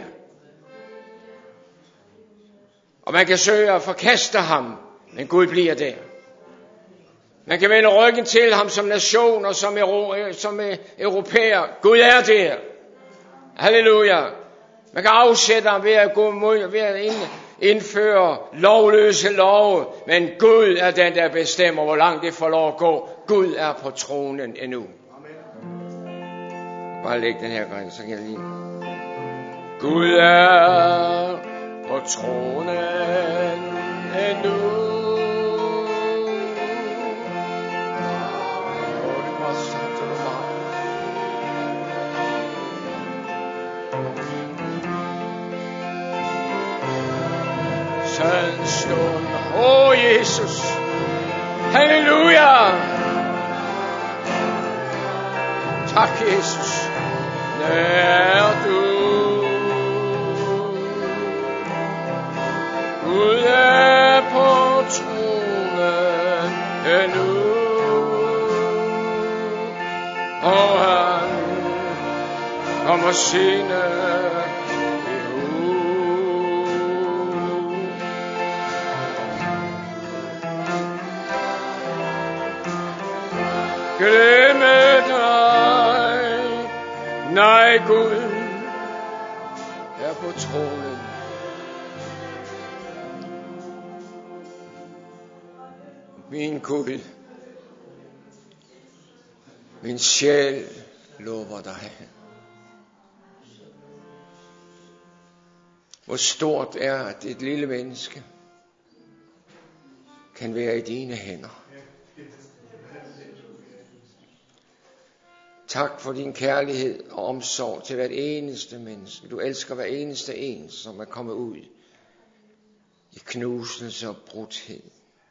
S1: Og man kan søge at forkaste ham, men Gud bliver der. Man kan vende ryggen til ham som nation og som, euro, som europæer. Gud er der. Halleluja. Man kan afsætte ham ved at gå mod, ved at indføre lovløse love, men Gud er den, der bestemmer, hvor langt det får lov at gå. Gud er på tronen endnu. Amen. Bare læg den her gang, så kan jeg lige. Gud er på tronen endnu. Stund, åh oh, Jesus, halleluja, tak Jesus, nær du, Gud er på tronen endnu, og han kommer sine. Glemme dig, nej Gud er på tronen. Min Gud, min sjæl lover dig. Hvor stort er, at et lille menneske kan være i dine hænder. Tak for din kærlighed og omsorg til hvert eneste menneske. Du elsker hver eneste en, som er kommet ud i knuselse og brudhed.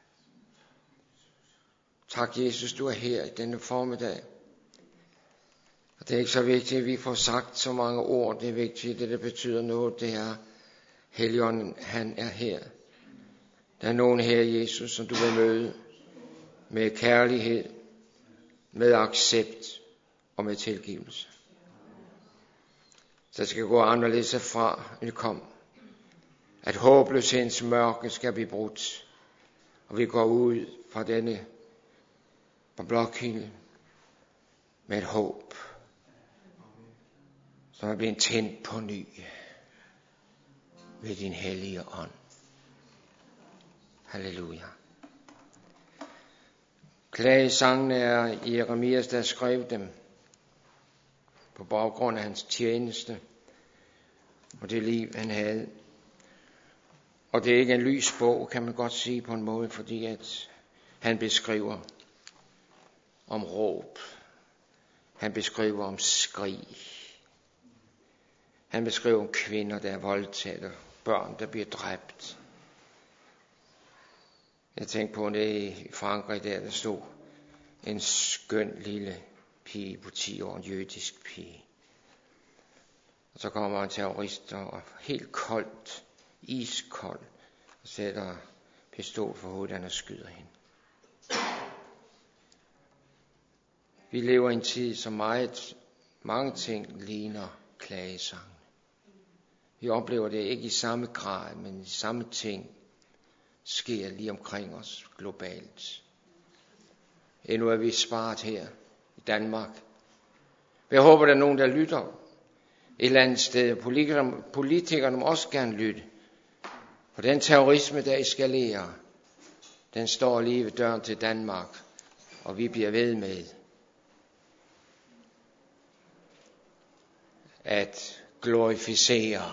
S1: Tak Jesus, du er her i denne formiddag. Og det er ikke så vigtigt, at vi får sagt så mange ord. Det er vigtigt, at det der betyder noget, det er Helligånden, han er her. Der er nogen her, Jesus, som du vil møde med kærlighed, med accept og med tilgivelse. Så det skal gå anderledes fra, end kom. At håbløshedens mørke skal blive brudt, og vi går ud fra denne blokhilde med et håb, som er blevet tændt på ny ved din hellige ånd. Halleluja. Klagesangene er Jeremias, der skrev dem på baggrund af hans tjeneste og det liv, han havde. Og det er ikke en lys bog, kan man godt sige på en måde, fordi at han beskriver om råb. Han beskriver om skrig. Han beskriver om kvinder, der er voldtaget, og børn, der bliver dræbt. Jeg tænkte på det i Frankrig, der der stod en skøn lille pige på ti år, en jødisk pige. Og så kommer en terrorist og helt koldt, iskold, og sætter pistol for hovedet og skyder hende. Vi lever i en tid, som meget, Mange ting ligner klagesang. Vi oplever det ikke i samme grad, men i samme ting sker lige omkring os globalt. Endnu er vi sparet her i Danmark. Jeg håber, der er nogen, der lytter et eller andet sted. Politikerne, politikerne må også gerne lytte. For den terrorisme, der eskalerer, den står lige ved døren til Danmark, og vi bliver ved med at glorificere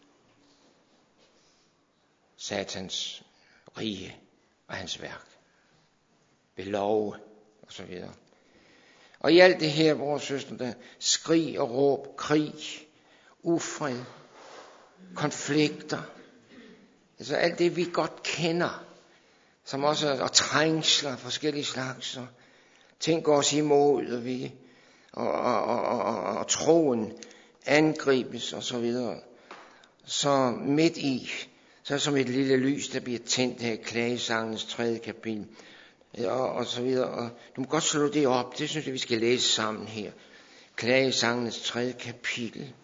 S1: Satans rige og hans værk ved love og så videre. Og i alt det her, vores søster, der skrig og råb, krig, ufred, konflikter, altså alt det vi godt kender, som også er og trængsler, forskellige slags, og ting går os imod, og vi og, og, og, og, og troen angribes og så videre. Så midt i, så er som et lille lys, der bliver tændt her i Klagesangens tredje kapitel, og, og så videre. Og du må godt slå det op, det synes jeg, vi skal læse sammen her. Klagesangens tredje kapitel.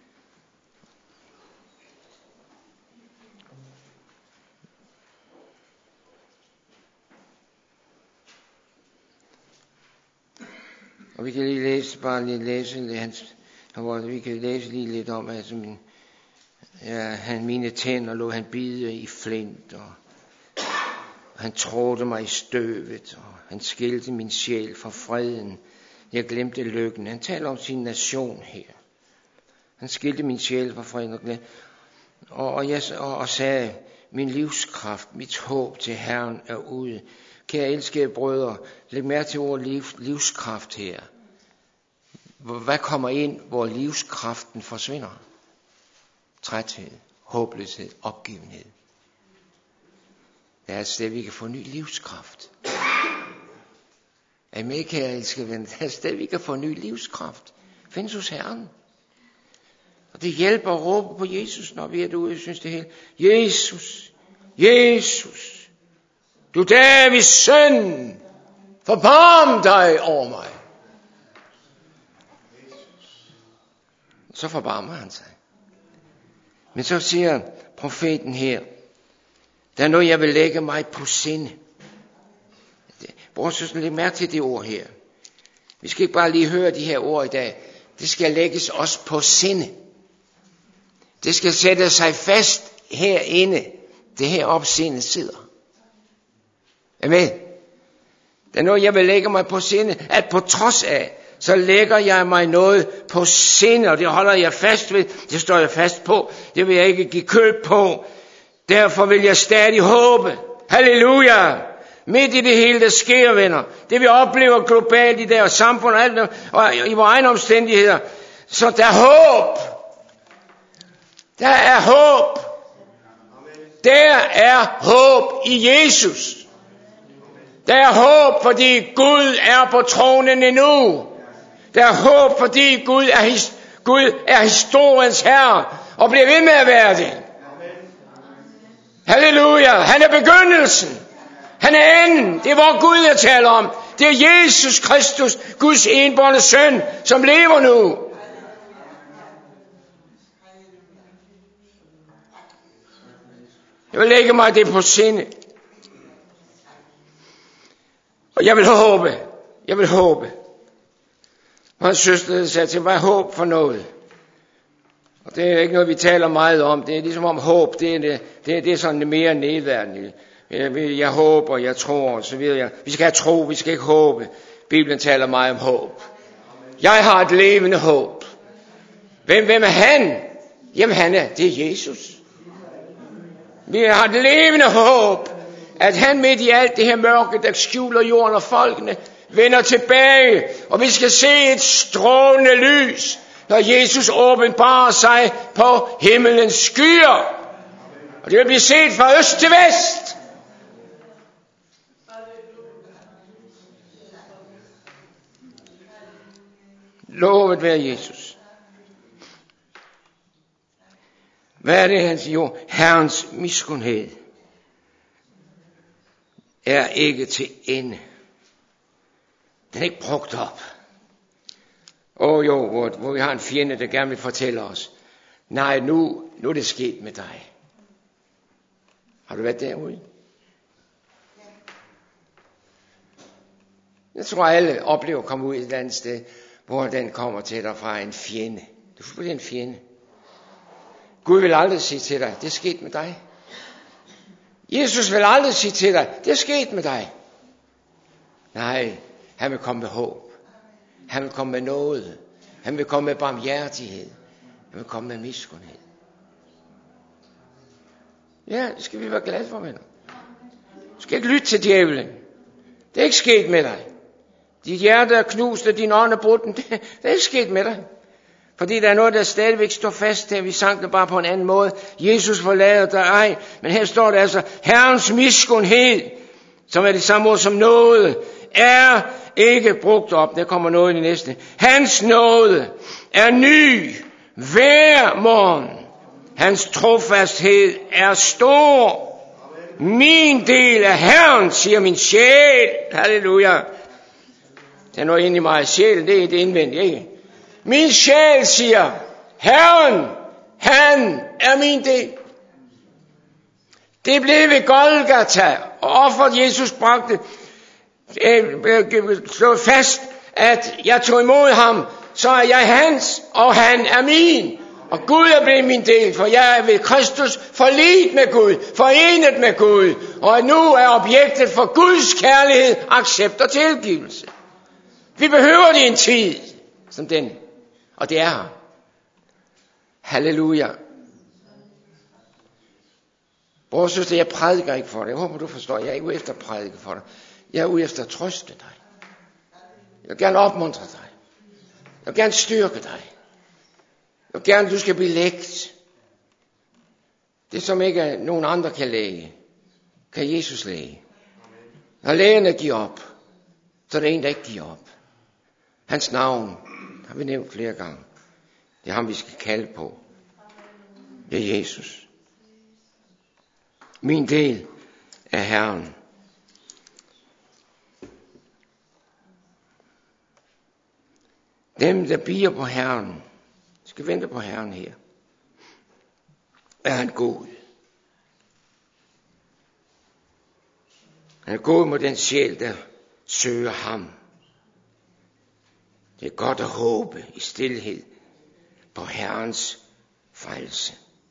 S1: Og vi kan lige læse, bare lige læse, hans, vi kan læse lige lidt om, altså min, ja, han, mine tænder lå han bide i flint, og, og han trådte mig i støvet, og han skilte min sjæl fra freden. Jeg glemte lykken. Han taler om sin nation her. Han skilte min sjæl fra freden og glemte, og, og, jeg, og, og sagde, min livskraft, mit håb til Herren er ude. Kære elskede brødre, læg mærke til ordet liv, livskraft her. Hvad kommer ind, hvor livskraften forsvinder? Træthed, håbløshed, opgivenhed. Det er et sted, vi kan få ny livskraft. Er I med, kære elskede venner? Det er et sted, vi kan få ny livskraft. Findes hos Herren. Og det hjælper at råbe på Jesus, når vi er derude. Jeg synes det hele. Jesus, Jesus. Du Davids søn, forbarm dig over mig. Så forbarmer han sig. Men så siger profeten her, der er noget, jeg vil lægge mig på sinde. Bror søster, læg mærke til det ord her. Vi skal ikke bare lige høre de her ord i dag. Det skal lægges os på sinde. Det skal sætte sig fast herinde. Det her op sindet sidder. Amen. Det er noget, jeg vil lægge mig på sinde, at på trods af, så lægger jeg mig noget på sinde, og det holder jeg fast ved. Det står jeg fast på. Det vil jeg ikke give køb på. Derfor vil jeg stadig håbe. Halleluja! Midt i det hele, der sker, venner. Det vi oplever globalt i det og samfund og alt, og i vores egne omstændigheder. Så der er håb. Der er håb. Der er håb i Jesus. Der er håb, fordi Gud er på tronen endnu. Der er håb, fordi Gud er, his, Gud er historiens herre, og bliver ved med at være det. Halleluja. Han er begyndelsen. Han er enden. Det er hvor Gud jeg taler om. Det er Jesus Kristus, Guds enbårne søn, som lever nu. Jeg vil lægge mig det på sinde. Og jeg vil håbe, jeg vil håbe. Og hans søster sagde til mig, håb for noget. Og det er ikke noget, vi taler meget om. Det er ligesom om håb, det er, det, det er, det er sådan det mere nedværende. Jeg, jeg håber, jeg tror, og så videre. Vi skal have tro, vi skal ikke håbe. Bibelen taler meget om håb. Jeg har et levende håb. Hvem, hvem er han? Jamen han er, det er Jesus. Vi har et levende håb. At han midt i alt det her mørke, der skjuler jorden og folkene, vender tilbage, og vi skal se et strålende lys, når Jesus åbenbarer sig på himmelens skyer. Og det vil blive set fra øst til vest. Lovet være Jesus. Hvad er det, han siger? Herrens miskundhed er ikke til ende. Den er ikke brugt op. Åh oh, jo, hvor, hvor vi har en fjende, der gerne vil fortælle os, nej, nu, nu er det sket med dig. Har du været derude? Jeg tror, alle oplever at komme ud et eller andet sted, hvor den kommer til dig fra en fjende. Du får en fjende. Gud vil aldrig sige til dig, det er sket med dig. Jesus vil aldrig sige til dig, det er sket med dig. Nej, han vil komme med håb. Han vil komme med noget. Han vil komme med barmhjertighed. Han vil komme med miskundhed. Ja, det skal vi være glade for, venner. Du skal ikke lytte til djævlen. Det er ikke sket med dig. Dit hjerte er knust, og din ånd er brudt. Det, det er ikke sket med dig. Fordi der er noget, der stadigvæk står fast her. Vi sang det bare på en anden måde. Jesus forlader dig ej. Men her står det altså, Herrens miskundhed, som er det samme ord som nåde, er ikke brugt op. Der kommer noget i næste. Hans nåde er ny hver morgen. Hans trofasthed er stor. Min del er Herren, siger min sjæl. Halleluja. Der er noget inde i mig. Sjæl, det er det indvendige, ikke? Min sjæl siger, Herren, han er min del. Det blev ved Golgata, og offeret Jesus bragte, slået fast, at jeg tog imod ham, så er jeg hans, og han er min. Og Gud er blevet min del, for jeg er ved Kristus forliget med Gud, forenet med Gud, og nu er objektet for Guds kærlighed, accept og tilgivelse. Vi behøver det i en tid som den, og det er her. Halleluja. Bror, synes jeg prædiker ikke for dig. Jeg håber, du forstår. Jeg er ikke ude efter at prædike for dig. Jeg er ude efter at trøste dig. Jeg vil gerne opmuntre dig. Jeg vil gerne styrke dig. Jeg vil gerne, du skal blive lægt. Det, som ikke nogen andre kan læge, kan Jesus læge. Når lægerne giver op, så er der en, der ikke giver op. Hans navn har vi nævnt flere gange. Det er ham, vi skal kalde på. Det er Jesus. Min del er Herren. Dem, der bier på Herren, skal vente på Herren her. Er han god? Han er god mod den sjæl, der søger ham. Det er godt at håbe i stilhed på Herrens frelse.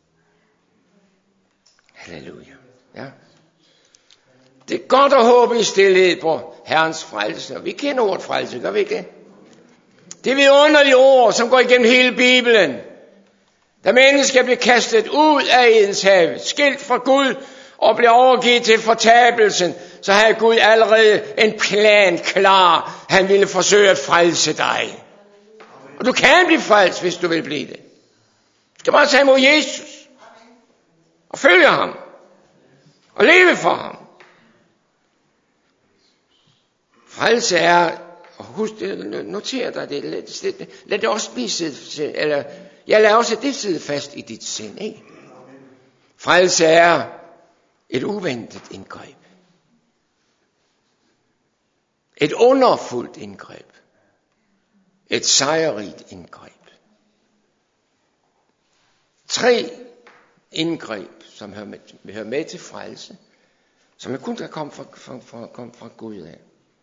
S1: Halleluja. Ja. Det er godt at håbe i stilhed på Herrens frelse. Og vi kender ordet frelse, gør vi ikke det? Det er vidunderlige ord, som går igennem hele Bibelen. Da mennesker bliver kastet ud af Edenshavet, skilt fra Gud og bliver overgivet til fortabelsen, så havde Gud allerede en plan klar. Han ville forsøge at frelse dig. Og du kan blive frelst, hvis du vil blive det. Du skal bare tage imod Jesus og følge ham og leve for ham. Frelse er, og husk det, noter dig det, lad, lad det også blive siddet, eller jeg lader også det sidde fast i dit sind, ikke? Frelse er et uventet indgreb. Et underfuldt indgreb. Et sejrigt indgreb. Tre indgreb, som hører med, hører med til frelse, som kun kan komme fra, fra, fra, komme fra Gud af.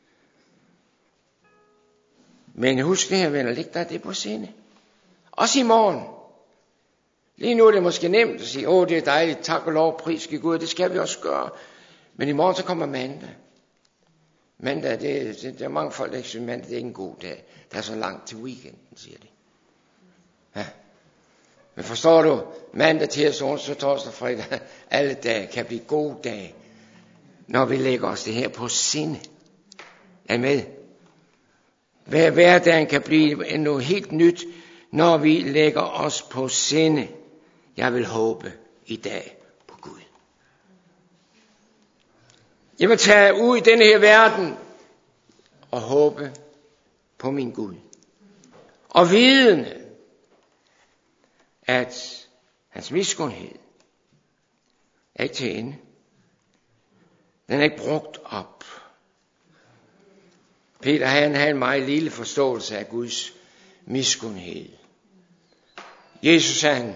S1: Men husk det her, venner, læg dig det på sinde. Også i morgen. Lige nu er det måske nemt at sige, åh, det er dejligt, tak og lov, pris skal Gud, det skal vi også gøre. Men i morgen så kommer mandag. Mandag, det, det, der er mange folk, der ikke synes, mandag det er ikke en god dag. Der er så langt til weekenden, siger de. Ja. Men forstår du, mandag, tirsdag, onsdag, torsdag, fredag, alle dage kan blive gode dage, når vi lægger os det her på sinde. Er I med? Hver hverdagen kan blive noget helt nyt, når vi lægger os på sinde. Jeg vil håbe i dag på Gud. Jeg vil tage ud i denne her verden og håbe på min Gud. Og vidne, at hans miskundhed er ikke til ende. Den er ikke brugt op. Peter han havde en meget lille forståelse af Guds miskundhed. Jesus sagde han,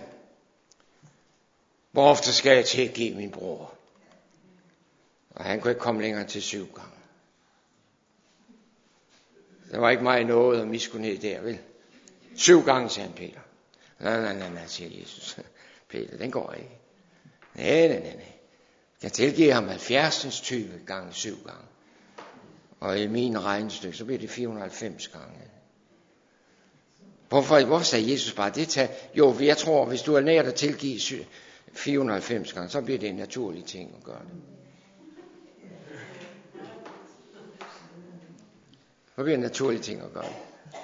S1: hvor ofte skal jeg tilgive min bror? Og han kunne ikke komme længere til syv gange. Der var ikke meget noget om miskundhed der, vel? Syv gange, sagde han Peter. Nej, nej, nej, nej, siger Jesus. Peter, den går ikke. Nej, nej, nej, nej. Jeg tilgiver ham halvfjerds tyve gange syv gange. Og i min regnestykke, så bliver det fire hundrede og halvfems gange. Hvorfor, hvorfor sagde Jesus bare det til? Jo, jeg tror, hvis du er nær at tilgive fire hundrede og halvfems gange, så bliver det en naturlig ting at gøre det. Så bliver det en naturlig ting at gøre det.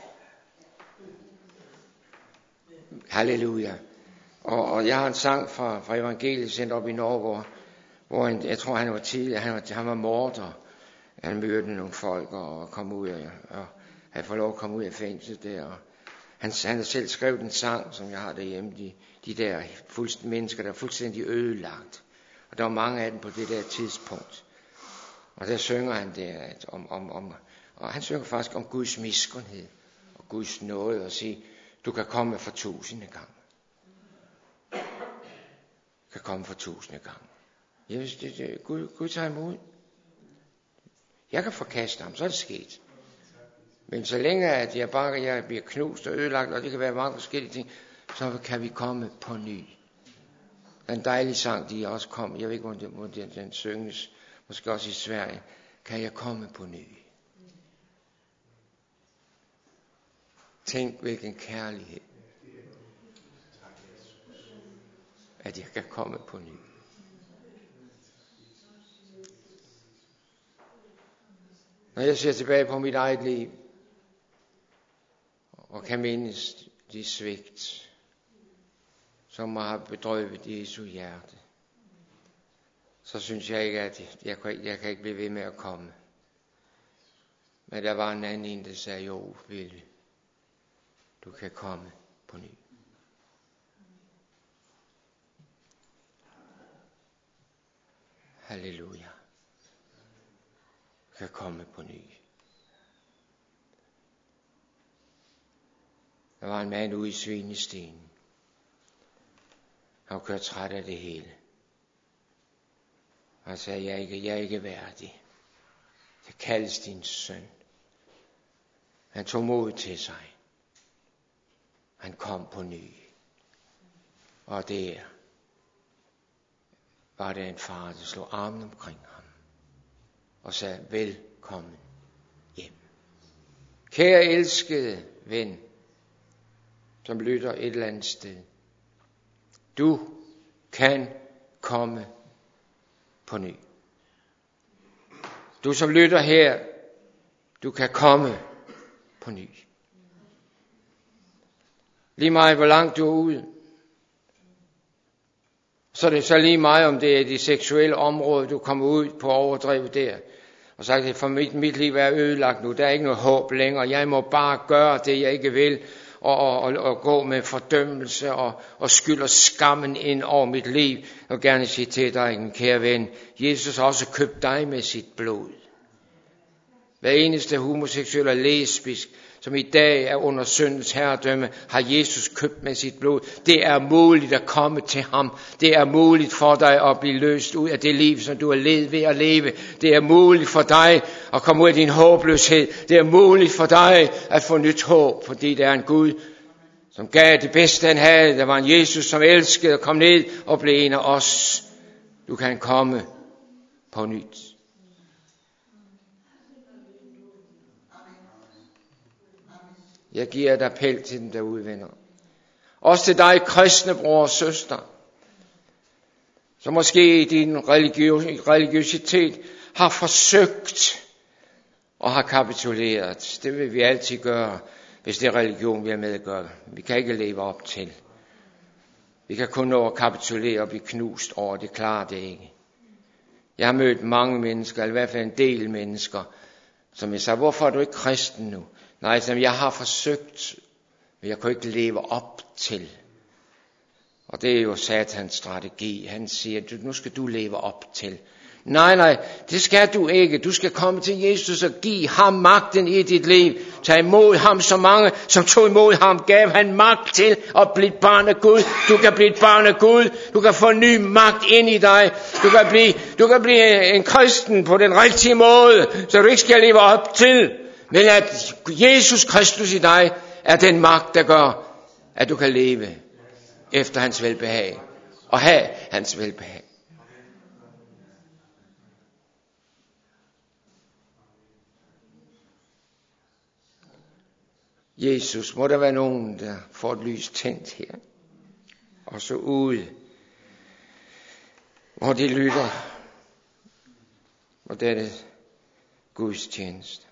S1: Halleluja. Og, og jeg har en sang fra, fra evangeliet sendt op i Norge, hvor, hvor en, jeg tror han var tidligere, han var, han var morder. Han mødte nogle folk og kom ud af, og havde fået lov at komme ud af fængslet der. Og han, han har selv skrevet en sang, som jeg har derhjemme, de, de der mennesker, der er fuldstændig ødelagt. Og der var mange af dem på det der tidspunkt. Og der synger han der at om, om, om, og han synger faktisk om Guds miskundhed og Guds nåde og siger, du kan komme for tusinde gange. Du kan komme for tusinde gange. Yes, det, det, Gud, Gud tager imod. Jeg kan forkaste ham, så er det sket. Men så længe at jeg bare jeg bliver knust og ødelagt, og det kan være mange forskellige ting, så kan vi komme på ny. En dejlig sang, de også kom. Jeg ved ikke, hvor den, hvor den, den synges. Måske også i Sverige. Kan jeg komme på ny? Tænk, hvilken kærlighed. At jeg kan komme på ny. Når jeg ser tilbage på mit eget liv, og kan mindes de svigt, som har bedrøvet Jesu hjerte, så synes jeg ikke, at jeg kan, jeg kan ikke blive ved med at komme. Men der var en anden en, der sagde, jo, Willy, du kan komme på ny. Halleluja. Du kan komme på ny. Der var en mand ude i Svinestien. Han var kørt træt af det hele. Han sagde, jeg er ikke, jeg er ikke værdig. Det kaldes din søn. Han tog mod til sig. Han kom på ny. Og der var der en far, der slog armen omkring ham og sagde, velkommen hjem. Kære elskede ven, som lytter et eller andet sted. Du kan komme på ny. Du som lytter her, du kan komme på ny. Lige meget hvor langt du er ude. Så er det så lige meget om det er det seksuelle område, du kommer ud på overdrevet der. Og sagt, at for mit, mit liv er ødelagt nu, der er ikke noget håb længere. Jeg må bare gøre det, jeg ikke vil. Og, og, og, og gå med fordømmelse og, og skyld og skammen ind over mit liv. Jeg vil gerne sige til dig, en kære ven, Jesus har også købt dig med sit blod. Hver eneste homoseksuel og lesbisk, som i dag er under syndens herredømme, har Jesus købt med sit blod. Det er muligt at komme til ham. Det er muligt for dig at blive løst ud af det liv, som du er levet ved at leve. Det er muligt for dig at komme ud af din håbløshed. Det er muligt for dig at få nyt håb, fordi der er en Gud, som gav det bedste han havde. Der var en Jesus, som elskede og kom ned og blev en af os. Du kan komme på nyt. Jeg giver et appel til dem derude, venner. Også til dig, kristne bror og søster, som måske i din religiøs- religiøsitet har forsøgt og har kapituleret. Det vil vi altid gøre, hvis det er religion, vi er med at gøre. Vi kan ikke leve op til. Vi kan kun nå at kapitulere og blive knust over, det klarer det ikke. Jeg har mødt mange mennesker, eller i hvert fald en del mennesker, som jeg sagde, hvorfor er du ikke kristen nu? Nej, jeg har forsøgt, men jeg kunne ikke leve op til. Og det er jo Satans strategi. Han siger, nu skal du leve op til. Nej, nej, det skal du ikke. Du skal komme til Jesus og give ham magten i dit liv. Tag imod ham, så mange som tog imod ham, gav han magt til at blive et barn af Gud. Du kan blive et barn af Gud. Du kan få ny magt ind i dig. Du kan blive, du kan blive en kristen på den rigtige måde, så du ikke skal leve op til. Men at Jesus Kristus i dig er den magt, der gør, at du kan leve efter hans velbehag og have hans velbehag. Jesus, må der være nogen, der får et lys tændt her, og så ude, hvor de lytter, og dette Guds tjeneste.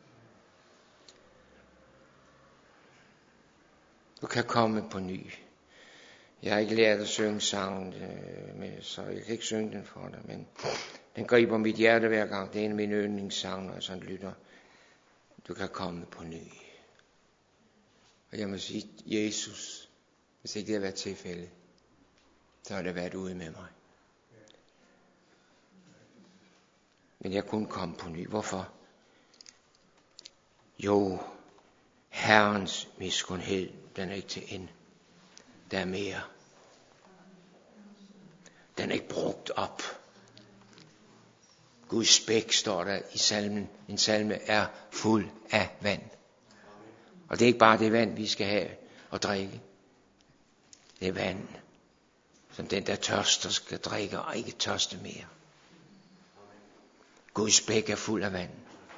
S1: Du kan komme på ny. Jeg har ikke lært at synge sangen, så jeg kan ikke synge den for dig, men den griber mit hjerte hver gang. Det er en af mine yndlingssange, når jeg sådan lytter. Du kan komme på ny. Og jeg må sige, Jesus, hvis ikke det har været tilfældet, så har det været ude med mig. Men jeg kunne komme på ny. Hvorfor? Jo, Herrens miskundhed, den er ikke til ende. Der er mere. Den er ikke brugt op. Guds bæk, står der i salmen. En salme er fuld af vand. Og det er ikke bare det vand, vi skal have og drikke. Det er vand, som den, der tørster, skal drikke og ikke tørste mere. Guds bæk er fuld af vand.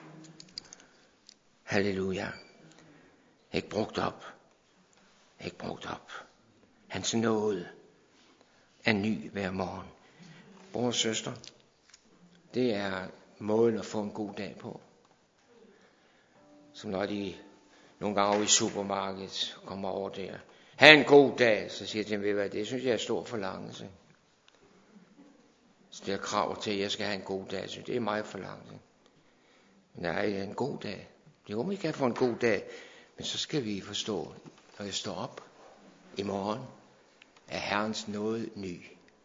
S1: Halleluja. Ikke brugt op. Ikke brugt op. Hans nåde er ny hver morgen. Bror og søster, det er måden at få en god dag på. Som når de nogle gange over i supermarkedet kommer over der. Ha' en god dag, så siger de, ved hvad, det synes jeg er stor forlangelse. Så det er krav til, at jeg skal have en god dag, så det er meget forlangelse. Nej, en god dag. Jo, vi kan få en god dag, men så skal vi forstå, når jeg står op i morgen, er Herrens nåde ny.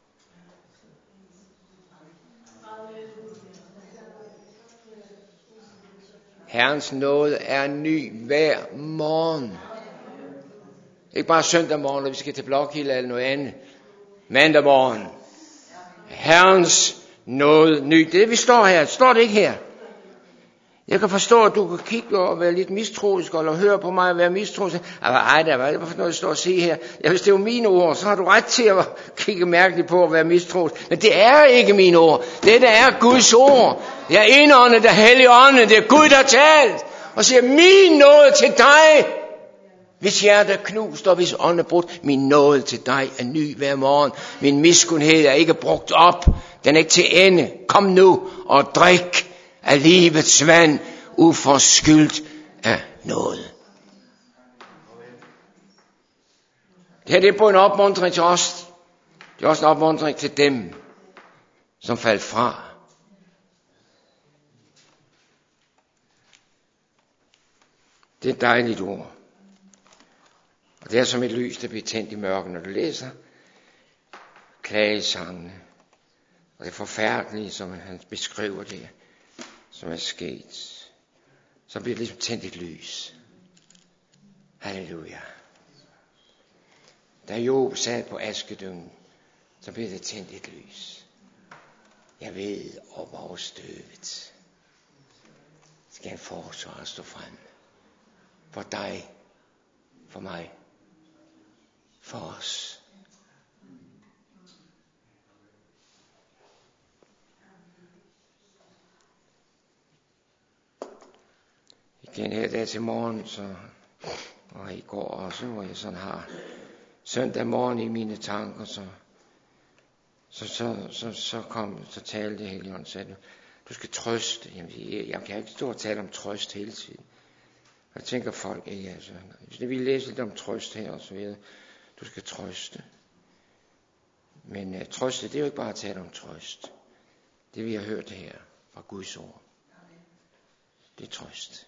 S1: Herrens nåde er ny hver morgen. Ikke bare søndag morgen, når vi skal til Blokhilde eller noget andet. Mandag morgen. Herrens nåde ny. Det vi står her, står det ikke her. Jeg kan forstå, at du kan kigge og være lidt mistroisk, eller høre på mig og være mistroisk. Ej, der var for noget, jeg står og sige her. Ja, hvis det er jo mine ord, så har du ret til at kigge mærkeligt på at være mistroisk. Men det er ikke mine ord. Det er Guds ord. Det er indåndet af Helligånden. Det er Gud, der har talt. Og siger, min nåde til dig. Hvis hjertet er knust, og hvis ånden er brudt, min nåde til dig er ny hver morgen. Min miskundhed er ikke brugt op. Den er ikke til ende. Kom nu og drik af livets vand, uforskyldt af nåde. Det her det er både en opmuntring til os. Det er også en opmuntring til dem, som faldt fra. Det er et dejligt ord. Og det er som et lys, der bliver tændt i mørket, når du læser klagesangene. Og det forfærdelige, som han beskriver det, som er sket. Så bliver det ligesom tændt et lys. Halleluja. Da Job sad på askedyngen, så bliver det tændt et lys. Jeg ved, op over støvet skal en forsvar stå frem. For dig, for mig, for os. Igen her dag til morgen, så, og i går også, hvor jeg sådan har søndag morgen i mine tanker, så, så, så, så, så kom, så talte Helligånden, sagde, du skal trøste. Jamen, jeg, jeg kan ikke stå og tale om trøst hele tiden. Jeg tænker folk ikke, altså, hvis vi læser lidt om trøst her og så videre, du skal trøste. Men uh, trøste, det er jo ikke bare at tale om trøst. Det vi har hørt her fra Guds ord, det er trøst.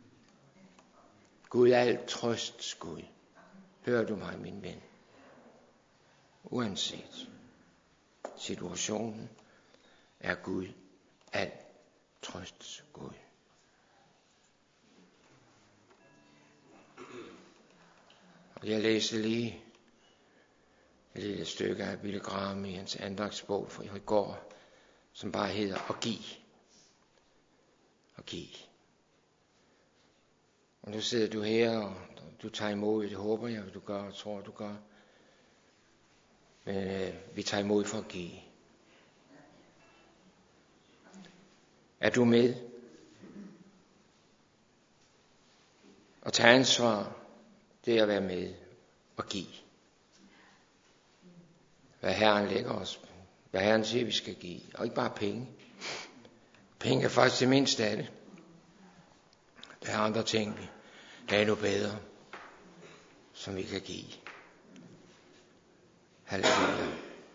S1: Gud er alt trøsts Gud. Hører du mig, min ven? Uanset situationen, er Gud, al trøsts Gud. Og jeg læste lige et lille stykke af Billy Graham i hans andagsbog fra i går, som bare hedder at give. At give. Og nu sidder du her, og du tager imod, det håber jeg, du gør, og tror du gør. Men øh, vi tager imod for at give. Er du med? Og tage ansvar, det er at være med og give. Hvad Herren lægger os, hvad Herren siger, vi skal give. Og ikke bare penge. Penge er faktisk det mindste af det. Der er andre ting, der er endnu bedre, som vi kan give. Halleluja.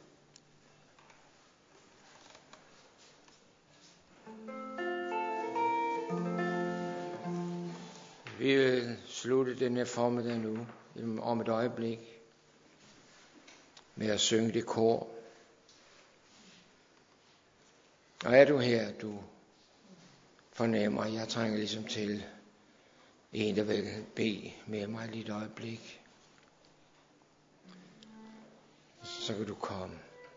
S1: Vi vil slutte den her formiddag nu, om et øjeblik, med at synge det kor. Og er du her, du fornemmer, jeg trænger ligesom til en, der vil bede med mig lidt øjeblik. Så kan du komme.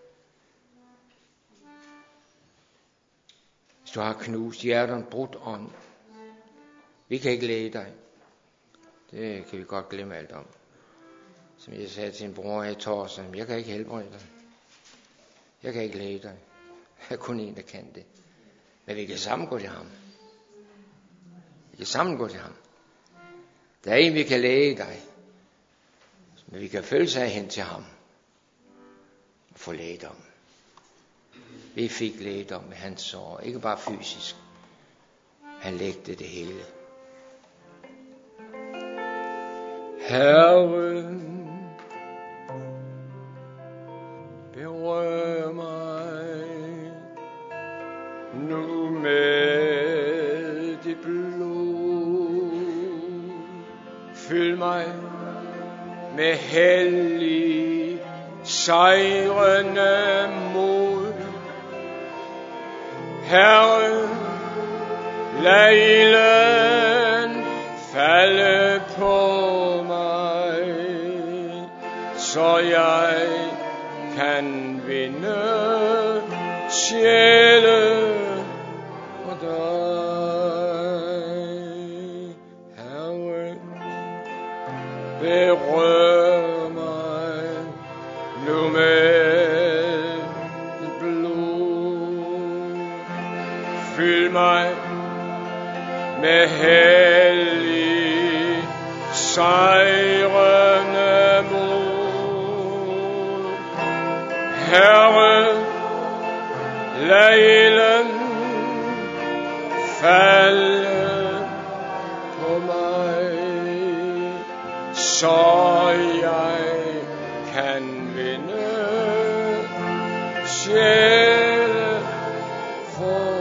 S1: Hvis du har knust hjertet, brudt ånd, vi kan ikke læge dig. Det kan vi godt glemme alt om. Som jeg sagde til en bror i torsdag, jeg kan ikke helbrede dig. Jeg kan ikke læge dig. Der er kun en, der kan det. Men vi kan sammen gå til ham. Vi kan sammen gå til ham. Der er en, vi kan læge dig. Men vi kan følge sig hen til ham. Og få lægedom. Vi fik lægedom med hans sår. Ikke bare fysisk. Han lægte det hele. Herren, berør mig nu med dit blod. Fyld mig med hellig, sejrende mod. Herre, lad ilden falde på mig, så jeg kan vinde sjæle for dig. Herre, berør mig nu med dit blod. Fyld mig med hellig, sejrende mod. Herre, lad ilden falde på mig, så jeg kan vinde sjæle for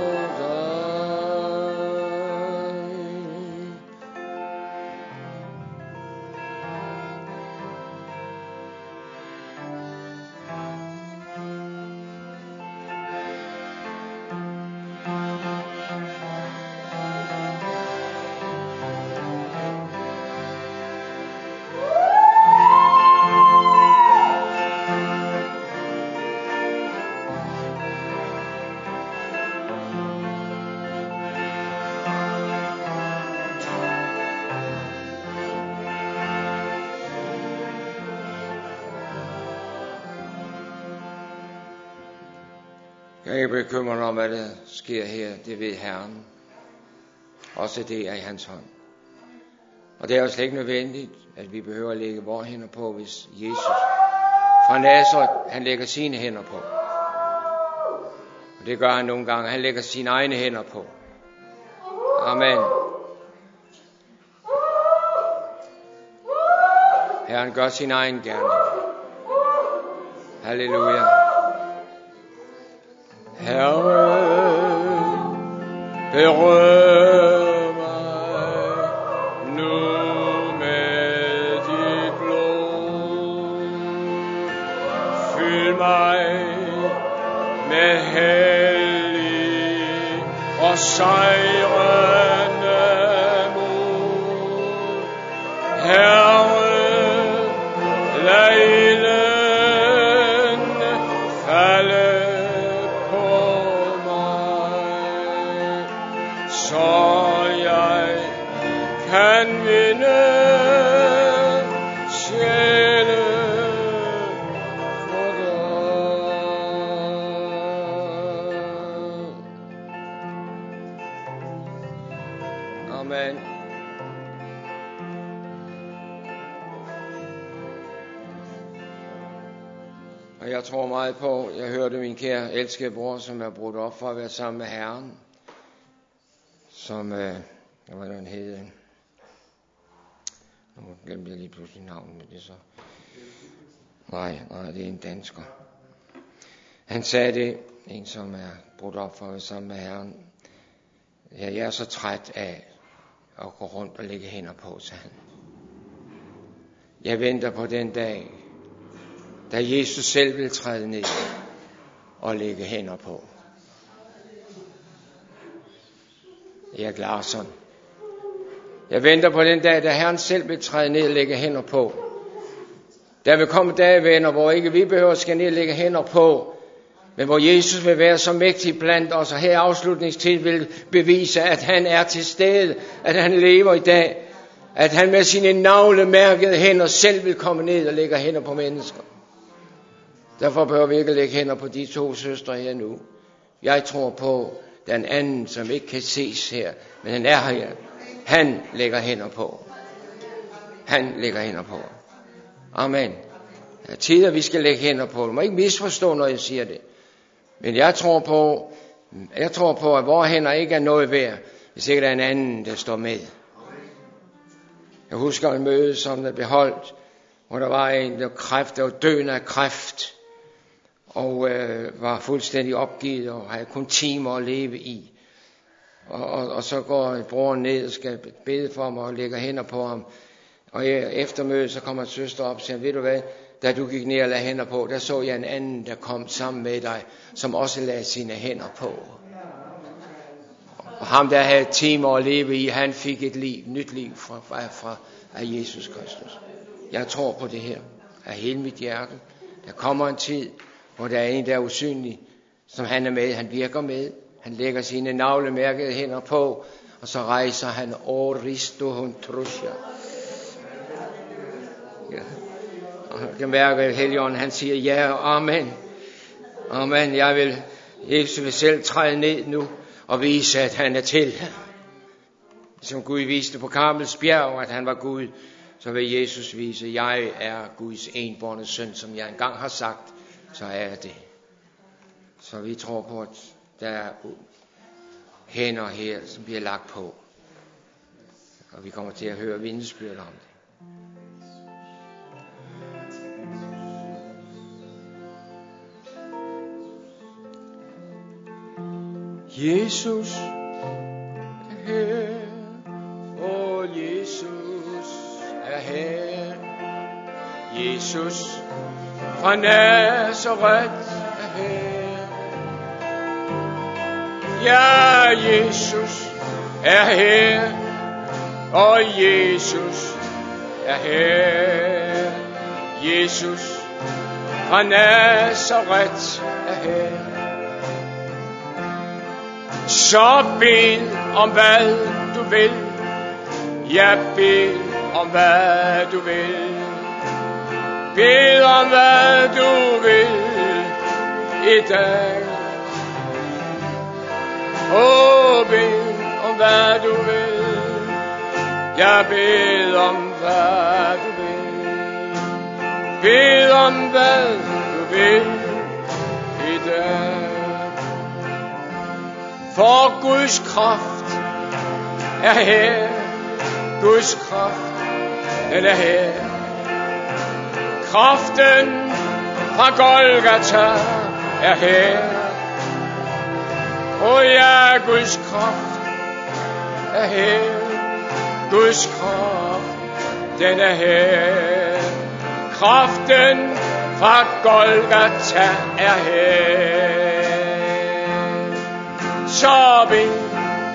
S1: Jeg er ikke bekymret om, hvad der sker her. Det ved Herren. Også det er i hans hånd. Og det er jo slet ikke nødvendigt, at vi behøver at lægge vores hænder på, hvis Jesus fra Nazareth, han lægger sine hænder på. Og det gør han nogle gange. Han lægger sine egne hænder på. Amen. Herren gør sin egen gerning. Halleluja. Herre, berør mig nu med dit blod. Fyld mig med held
S2: sejrende mod. Herre, lad ilden falde på mig, så jeg kan vinde sjæle for dig. Amen. Og jeg tror meget på, jeg hørte min kære elskede bror, som er brudt op for at være sammen med Herren, som, øh, hvad var det han hed? Nu glemte jeg lige pludselig navnet, men det så. Nej, nej, det er en dansker. Han sagde det, en som er brudt op for at være sammen med Herren. Ja, jeg er så træt af at gå rundt og lægge hænder på, sagde han. Jeg venter på den dag, da Jesus selv vil træde ned og lægge hænder på. Jeg er klar sådan. Jeg venter på den dag, da Herren selv vil træde ned og lægge hænder på. Der vil komme dage, venner, hvor ikke vi behøver at skal ned og lægge hænder på, men hvor Jesus vil være så mægtig blandt os, og her afslutningstid vil bevise, at han er til stede, at han lever i dag, at han med sine navlemærkede hænder selv vil komme ned og lægge hænder på mennesker. Derfor behøver vi ikke lægge hænder på de to søstre her nu. Jeg tror på den anden, som ikke kan ses her, men han er her. Han lægger hænder på. Han lægger hænder på. Amen. Det er tid, at vi skal lægge hænder på. Du må ikke misforstå, når jeg siger det. Men jeg tror på, jeg tror på, at vores hænder ikke er noget værd, hvis ikke der er en anden, der står med. Jeg husker en møde, som der blev holdt, hvor der var en, der kræft, der var døende af kræft, og øh, var fuldstændig opgivet, og havde kun timer at leve i. Og, og, og så går broren ned og skal bede for ham og lægger hænder på ham. Og efter mødet, så kommer en søster op og siger, ved du hvad, da du gik ned og lagde hænder på, der så jeg en anden, der kom sammen med dig, som også lagde sine hænder på. Og ham, der havde timer at leve i, han fik et liv, nyt liv fra, fra, fra af Jesus Kristus. Jeg tror på det her af hele mit hjerte. Der kommer en tid, hvor der er en, der er usynlig, som han er med, han virker med. Han lægger sine navlemærkede hænder på, og så rejser han Oristo Huntrusha. Ja. Og jeg kan mærke, at Helligånden, han siger ja og amen. Amen, jeg vil, Jesus vil selv træde ned nu og vise, at han er til. Som Gud viste på Karmels bjerg, at han var Gud, så vil Jesus vise, at jeg er Guds enbårne søn, som jeg engang har sagt, så er jeg det. Så vi tror på, at der er hænder her, som bliver lagt på. Og vi kommer til at høre vidnesbyrd om det. Jesus er her, og Jesus er her. Jesus fra Nazaret er her. Ja, Jesus er her, og Jesus er her. Jesus fra Nazaret er her. Så bed om hvad du vil, ja, bed om hvad du vil. Bed om hvad du vil i dag. Åh, bed om hvad du vil, ja, bed om hvad du vil. Bed om hvad du vil i dag. For Guds kraft er her. Guds kraft, den er her. Kraften fra Golgata er her. Og ja, Guds kraft er her. Guds kraft, den er her. Kraften fra Golgata er her. Så bed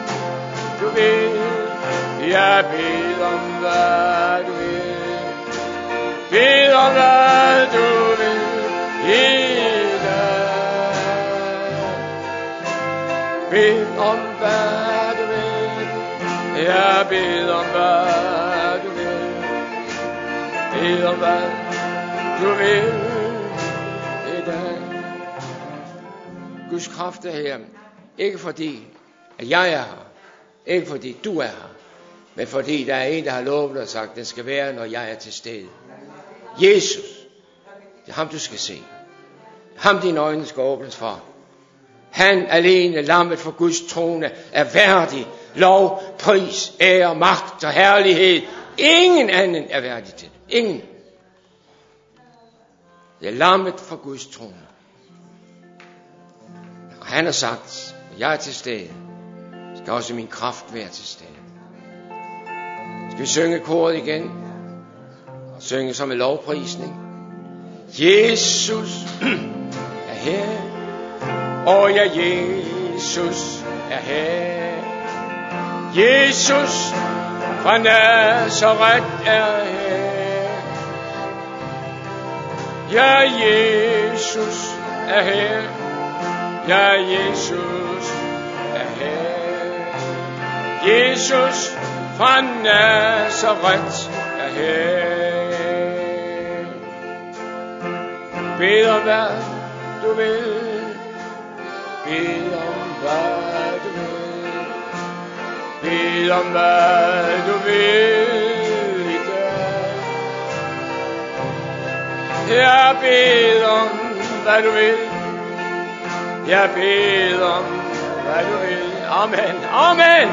S2: du vil. Jeg beder om, hvad du vil. Bed om, hvad du vil i dag. Bed om, hvad du vil. Jeg beder om, hvad du vil. Bed om, hvad du vil i dag. Guds kraft er her. Ikke fordi, at jeg er her. Ikke fordi du er her. Men fordi der er en, der har lovet og sagt, at den skal være, når jeg er til stede. Jesus. Det er ham, du skal se. Ham, dine øjne skal åbnes for. Han alene, lammet for Guds trone, er værdig. Lov, pris, ære, magt og herlighed. Ingen anden er værdig til det. Ingen. Det er lammet for Guds trone. Og han har sagt, at jeg er til stede, skal også min kraft være til stede. Skal vi synge koret igen? Og synge som en lovprisning. Jesus er her. Og ja, Jesus er her. Jesus fra Nazaret er her. Ja, Jesus er her. Ja, Jesus er her. Jesus fra Nazaret er her. Bed om, hvad du vil. Bed om, hvad du vil. Bed om, hvad du vil i dag. Jeg beder om, hvad du vil. Jeg beder om, hvad du vil. Amen. Amen.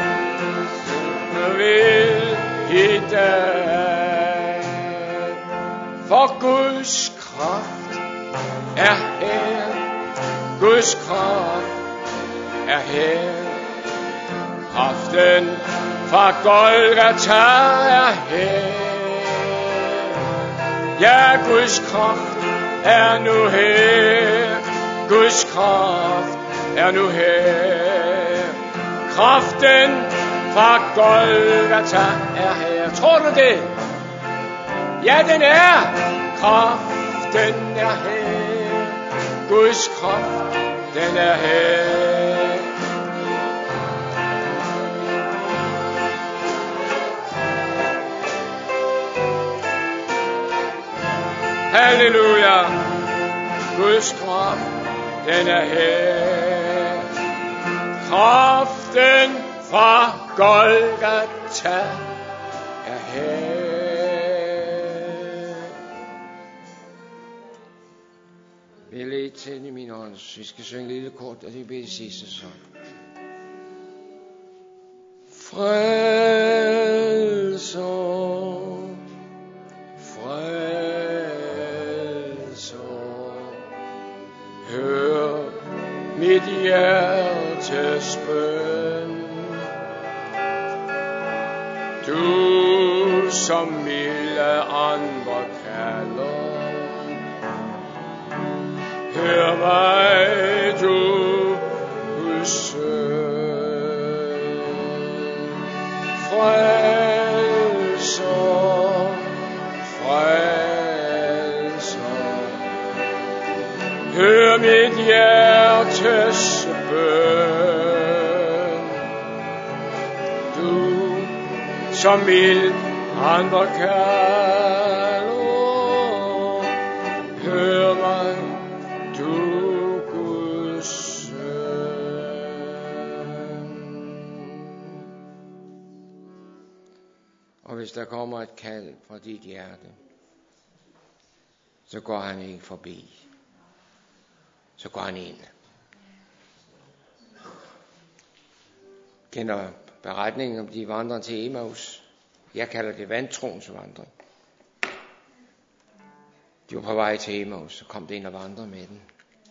S2: Du vil i dag. For Guds kraft er her. Guds kraft er her. Kraften fra Golgata er her. Ja, Guds kraft er nu her. Guds kraft er nu her. Kraften fra Golgata er her. Tror du det? Ja, den er. Kraften er her. Guds kraft, den er her. Halleluja. Guds kraft, den er her. Kraften fra Golgata er her. Vi er lidt tændt i min hånd, så vi skal synge en lille kort, og det bliver det sidste så. Frelser, frelser, hør mit hjertes bøn. Du som milde andre kalder, hør mig, du Guds søn. Frelser, frelser, hør mit hjertes bøn. Du som mild andre kalder, hør mig, du Guds søn. Og hvis der kommer et kald fra dit hjerte, så går han ikke forbi. Så går han ind. Kender beretningen om de vandrer til Emmaus. Jeg kalder det vantroens vandring. De var på vej til Emmaus, så kom det ind og vandrede med den.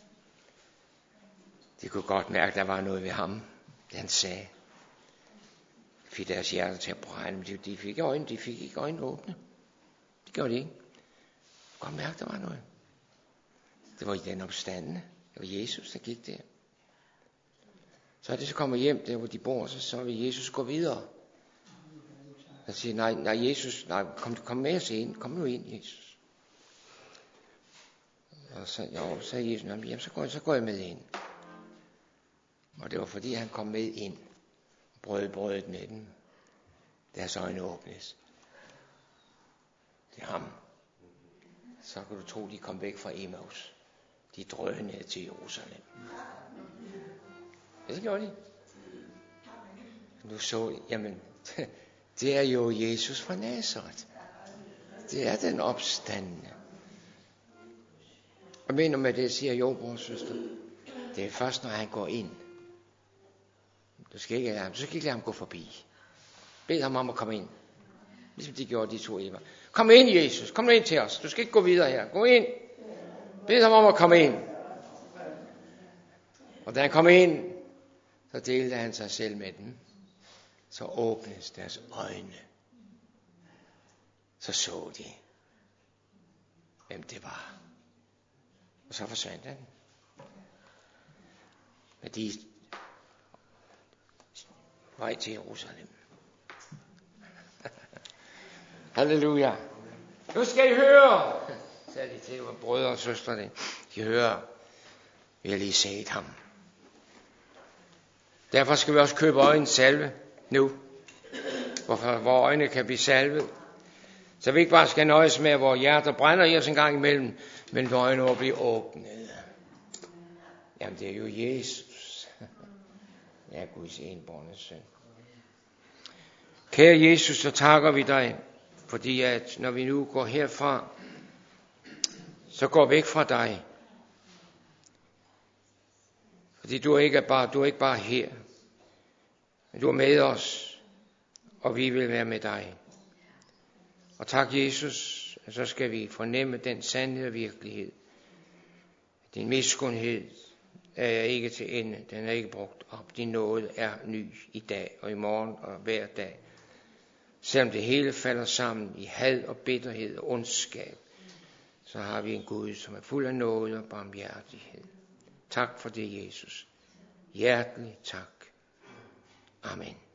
S2: De kunne godt mærke, at der var noget ved ham, det han sagde. De fik deres hjerter til at brænde, men de fik øjne, de fik ikke øjnene åbne. Det gjorde de ikke. De kunne godt mærke, at der var noget. Det var i den opstandende. Det var Jesus, der gik der.
S1: Så er det så kommer hjem der, hvor de bor, så, så vil Jesus gå videre. Så siger, nej, nej, Jesus, nej, kom, kom med os ind, kom nu ind, Jesus. Og så, jo, så sagde Jesus, jamen, så går, så går jeg med ind. Og det var fordi, han kom med ind, og brød brødet med dem. Deres øjne åbnes. Det er ham. Så kan du tro, de kom væk fra Emmaus. De drønede til Jerusalem. Det gjorde de. Du så, jamen, det er jo Jesus fra Nazareth. Det er den opstandne. Og mener med det, siger jo, bror søster. Det er først, når han går ind. Du skal ikke lade ham, du skal ikke lade ham gå forbi. Bed ham om at komme ind. Ligesom de gjorde, de to Eva. Kom ind, Jesus. Kom ind til os. Du skal ikke gå videre her. Gå ind. Bed ham om at komme ind. Og da han kom ind, så delte han sig selv med dem. Så åbnes deres øjne. Så så de, hvem det var. Og så forsvandt han. Men de vej til Jerusalem. Halleluja. Nu skal I høre, sagde de til vores brødre og søstre. De hører, vi har lige set ham. Derfor skal vi også købe øjne salve nu. Hvorfor vores øjne kan blive salvet. Så vi ikke bare skal nøjes med, at vores hjerter brænder i os en gang imellem, men vores øjne må blive åbnet. Jamen det er jo Jesus. Ja, Guds enbårne søn. Kære Jesus, så takker vi dig, fordi at når vi nu går herfra, så går væk fra dig. Fordi du er ikke bare, du er ikke bare her, men du er med os, og vi vil være med dig. Og tak Jesus, så skal vi fornemme den sandhed og virkelighed. Din miskundhed er ikke til ende, den er ikke brugt op. Din nåde er ny i dag og i morgen og hver dag. Selvom det hele falder sammen i had og bitterhed og ondskab, så har vi en Gud, som er fuld af nåde og barmhjertighed. Tak for det, Jesus. Hjertelig tak. Amen.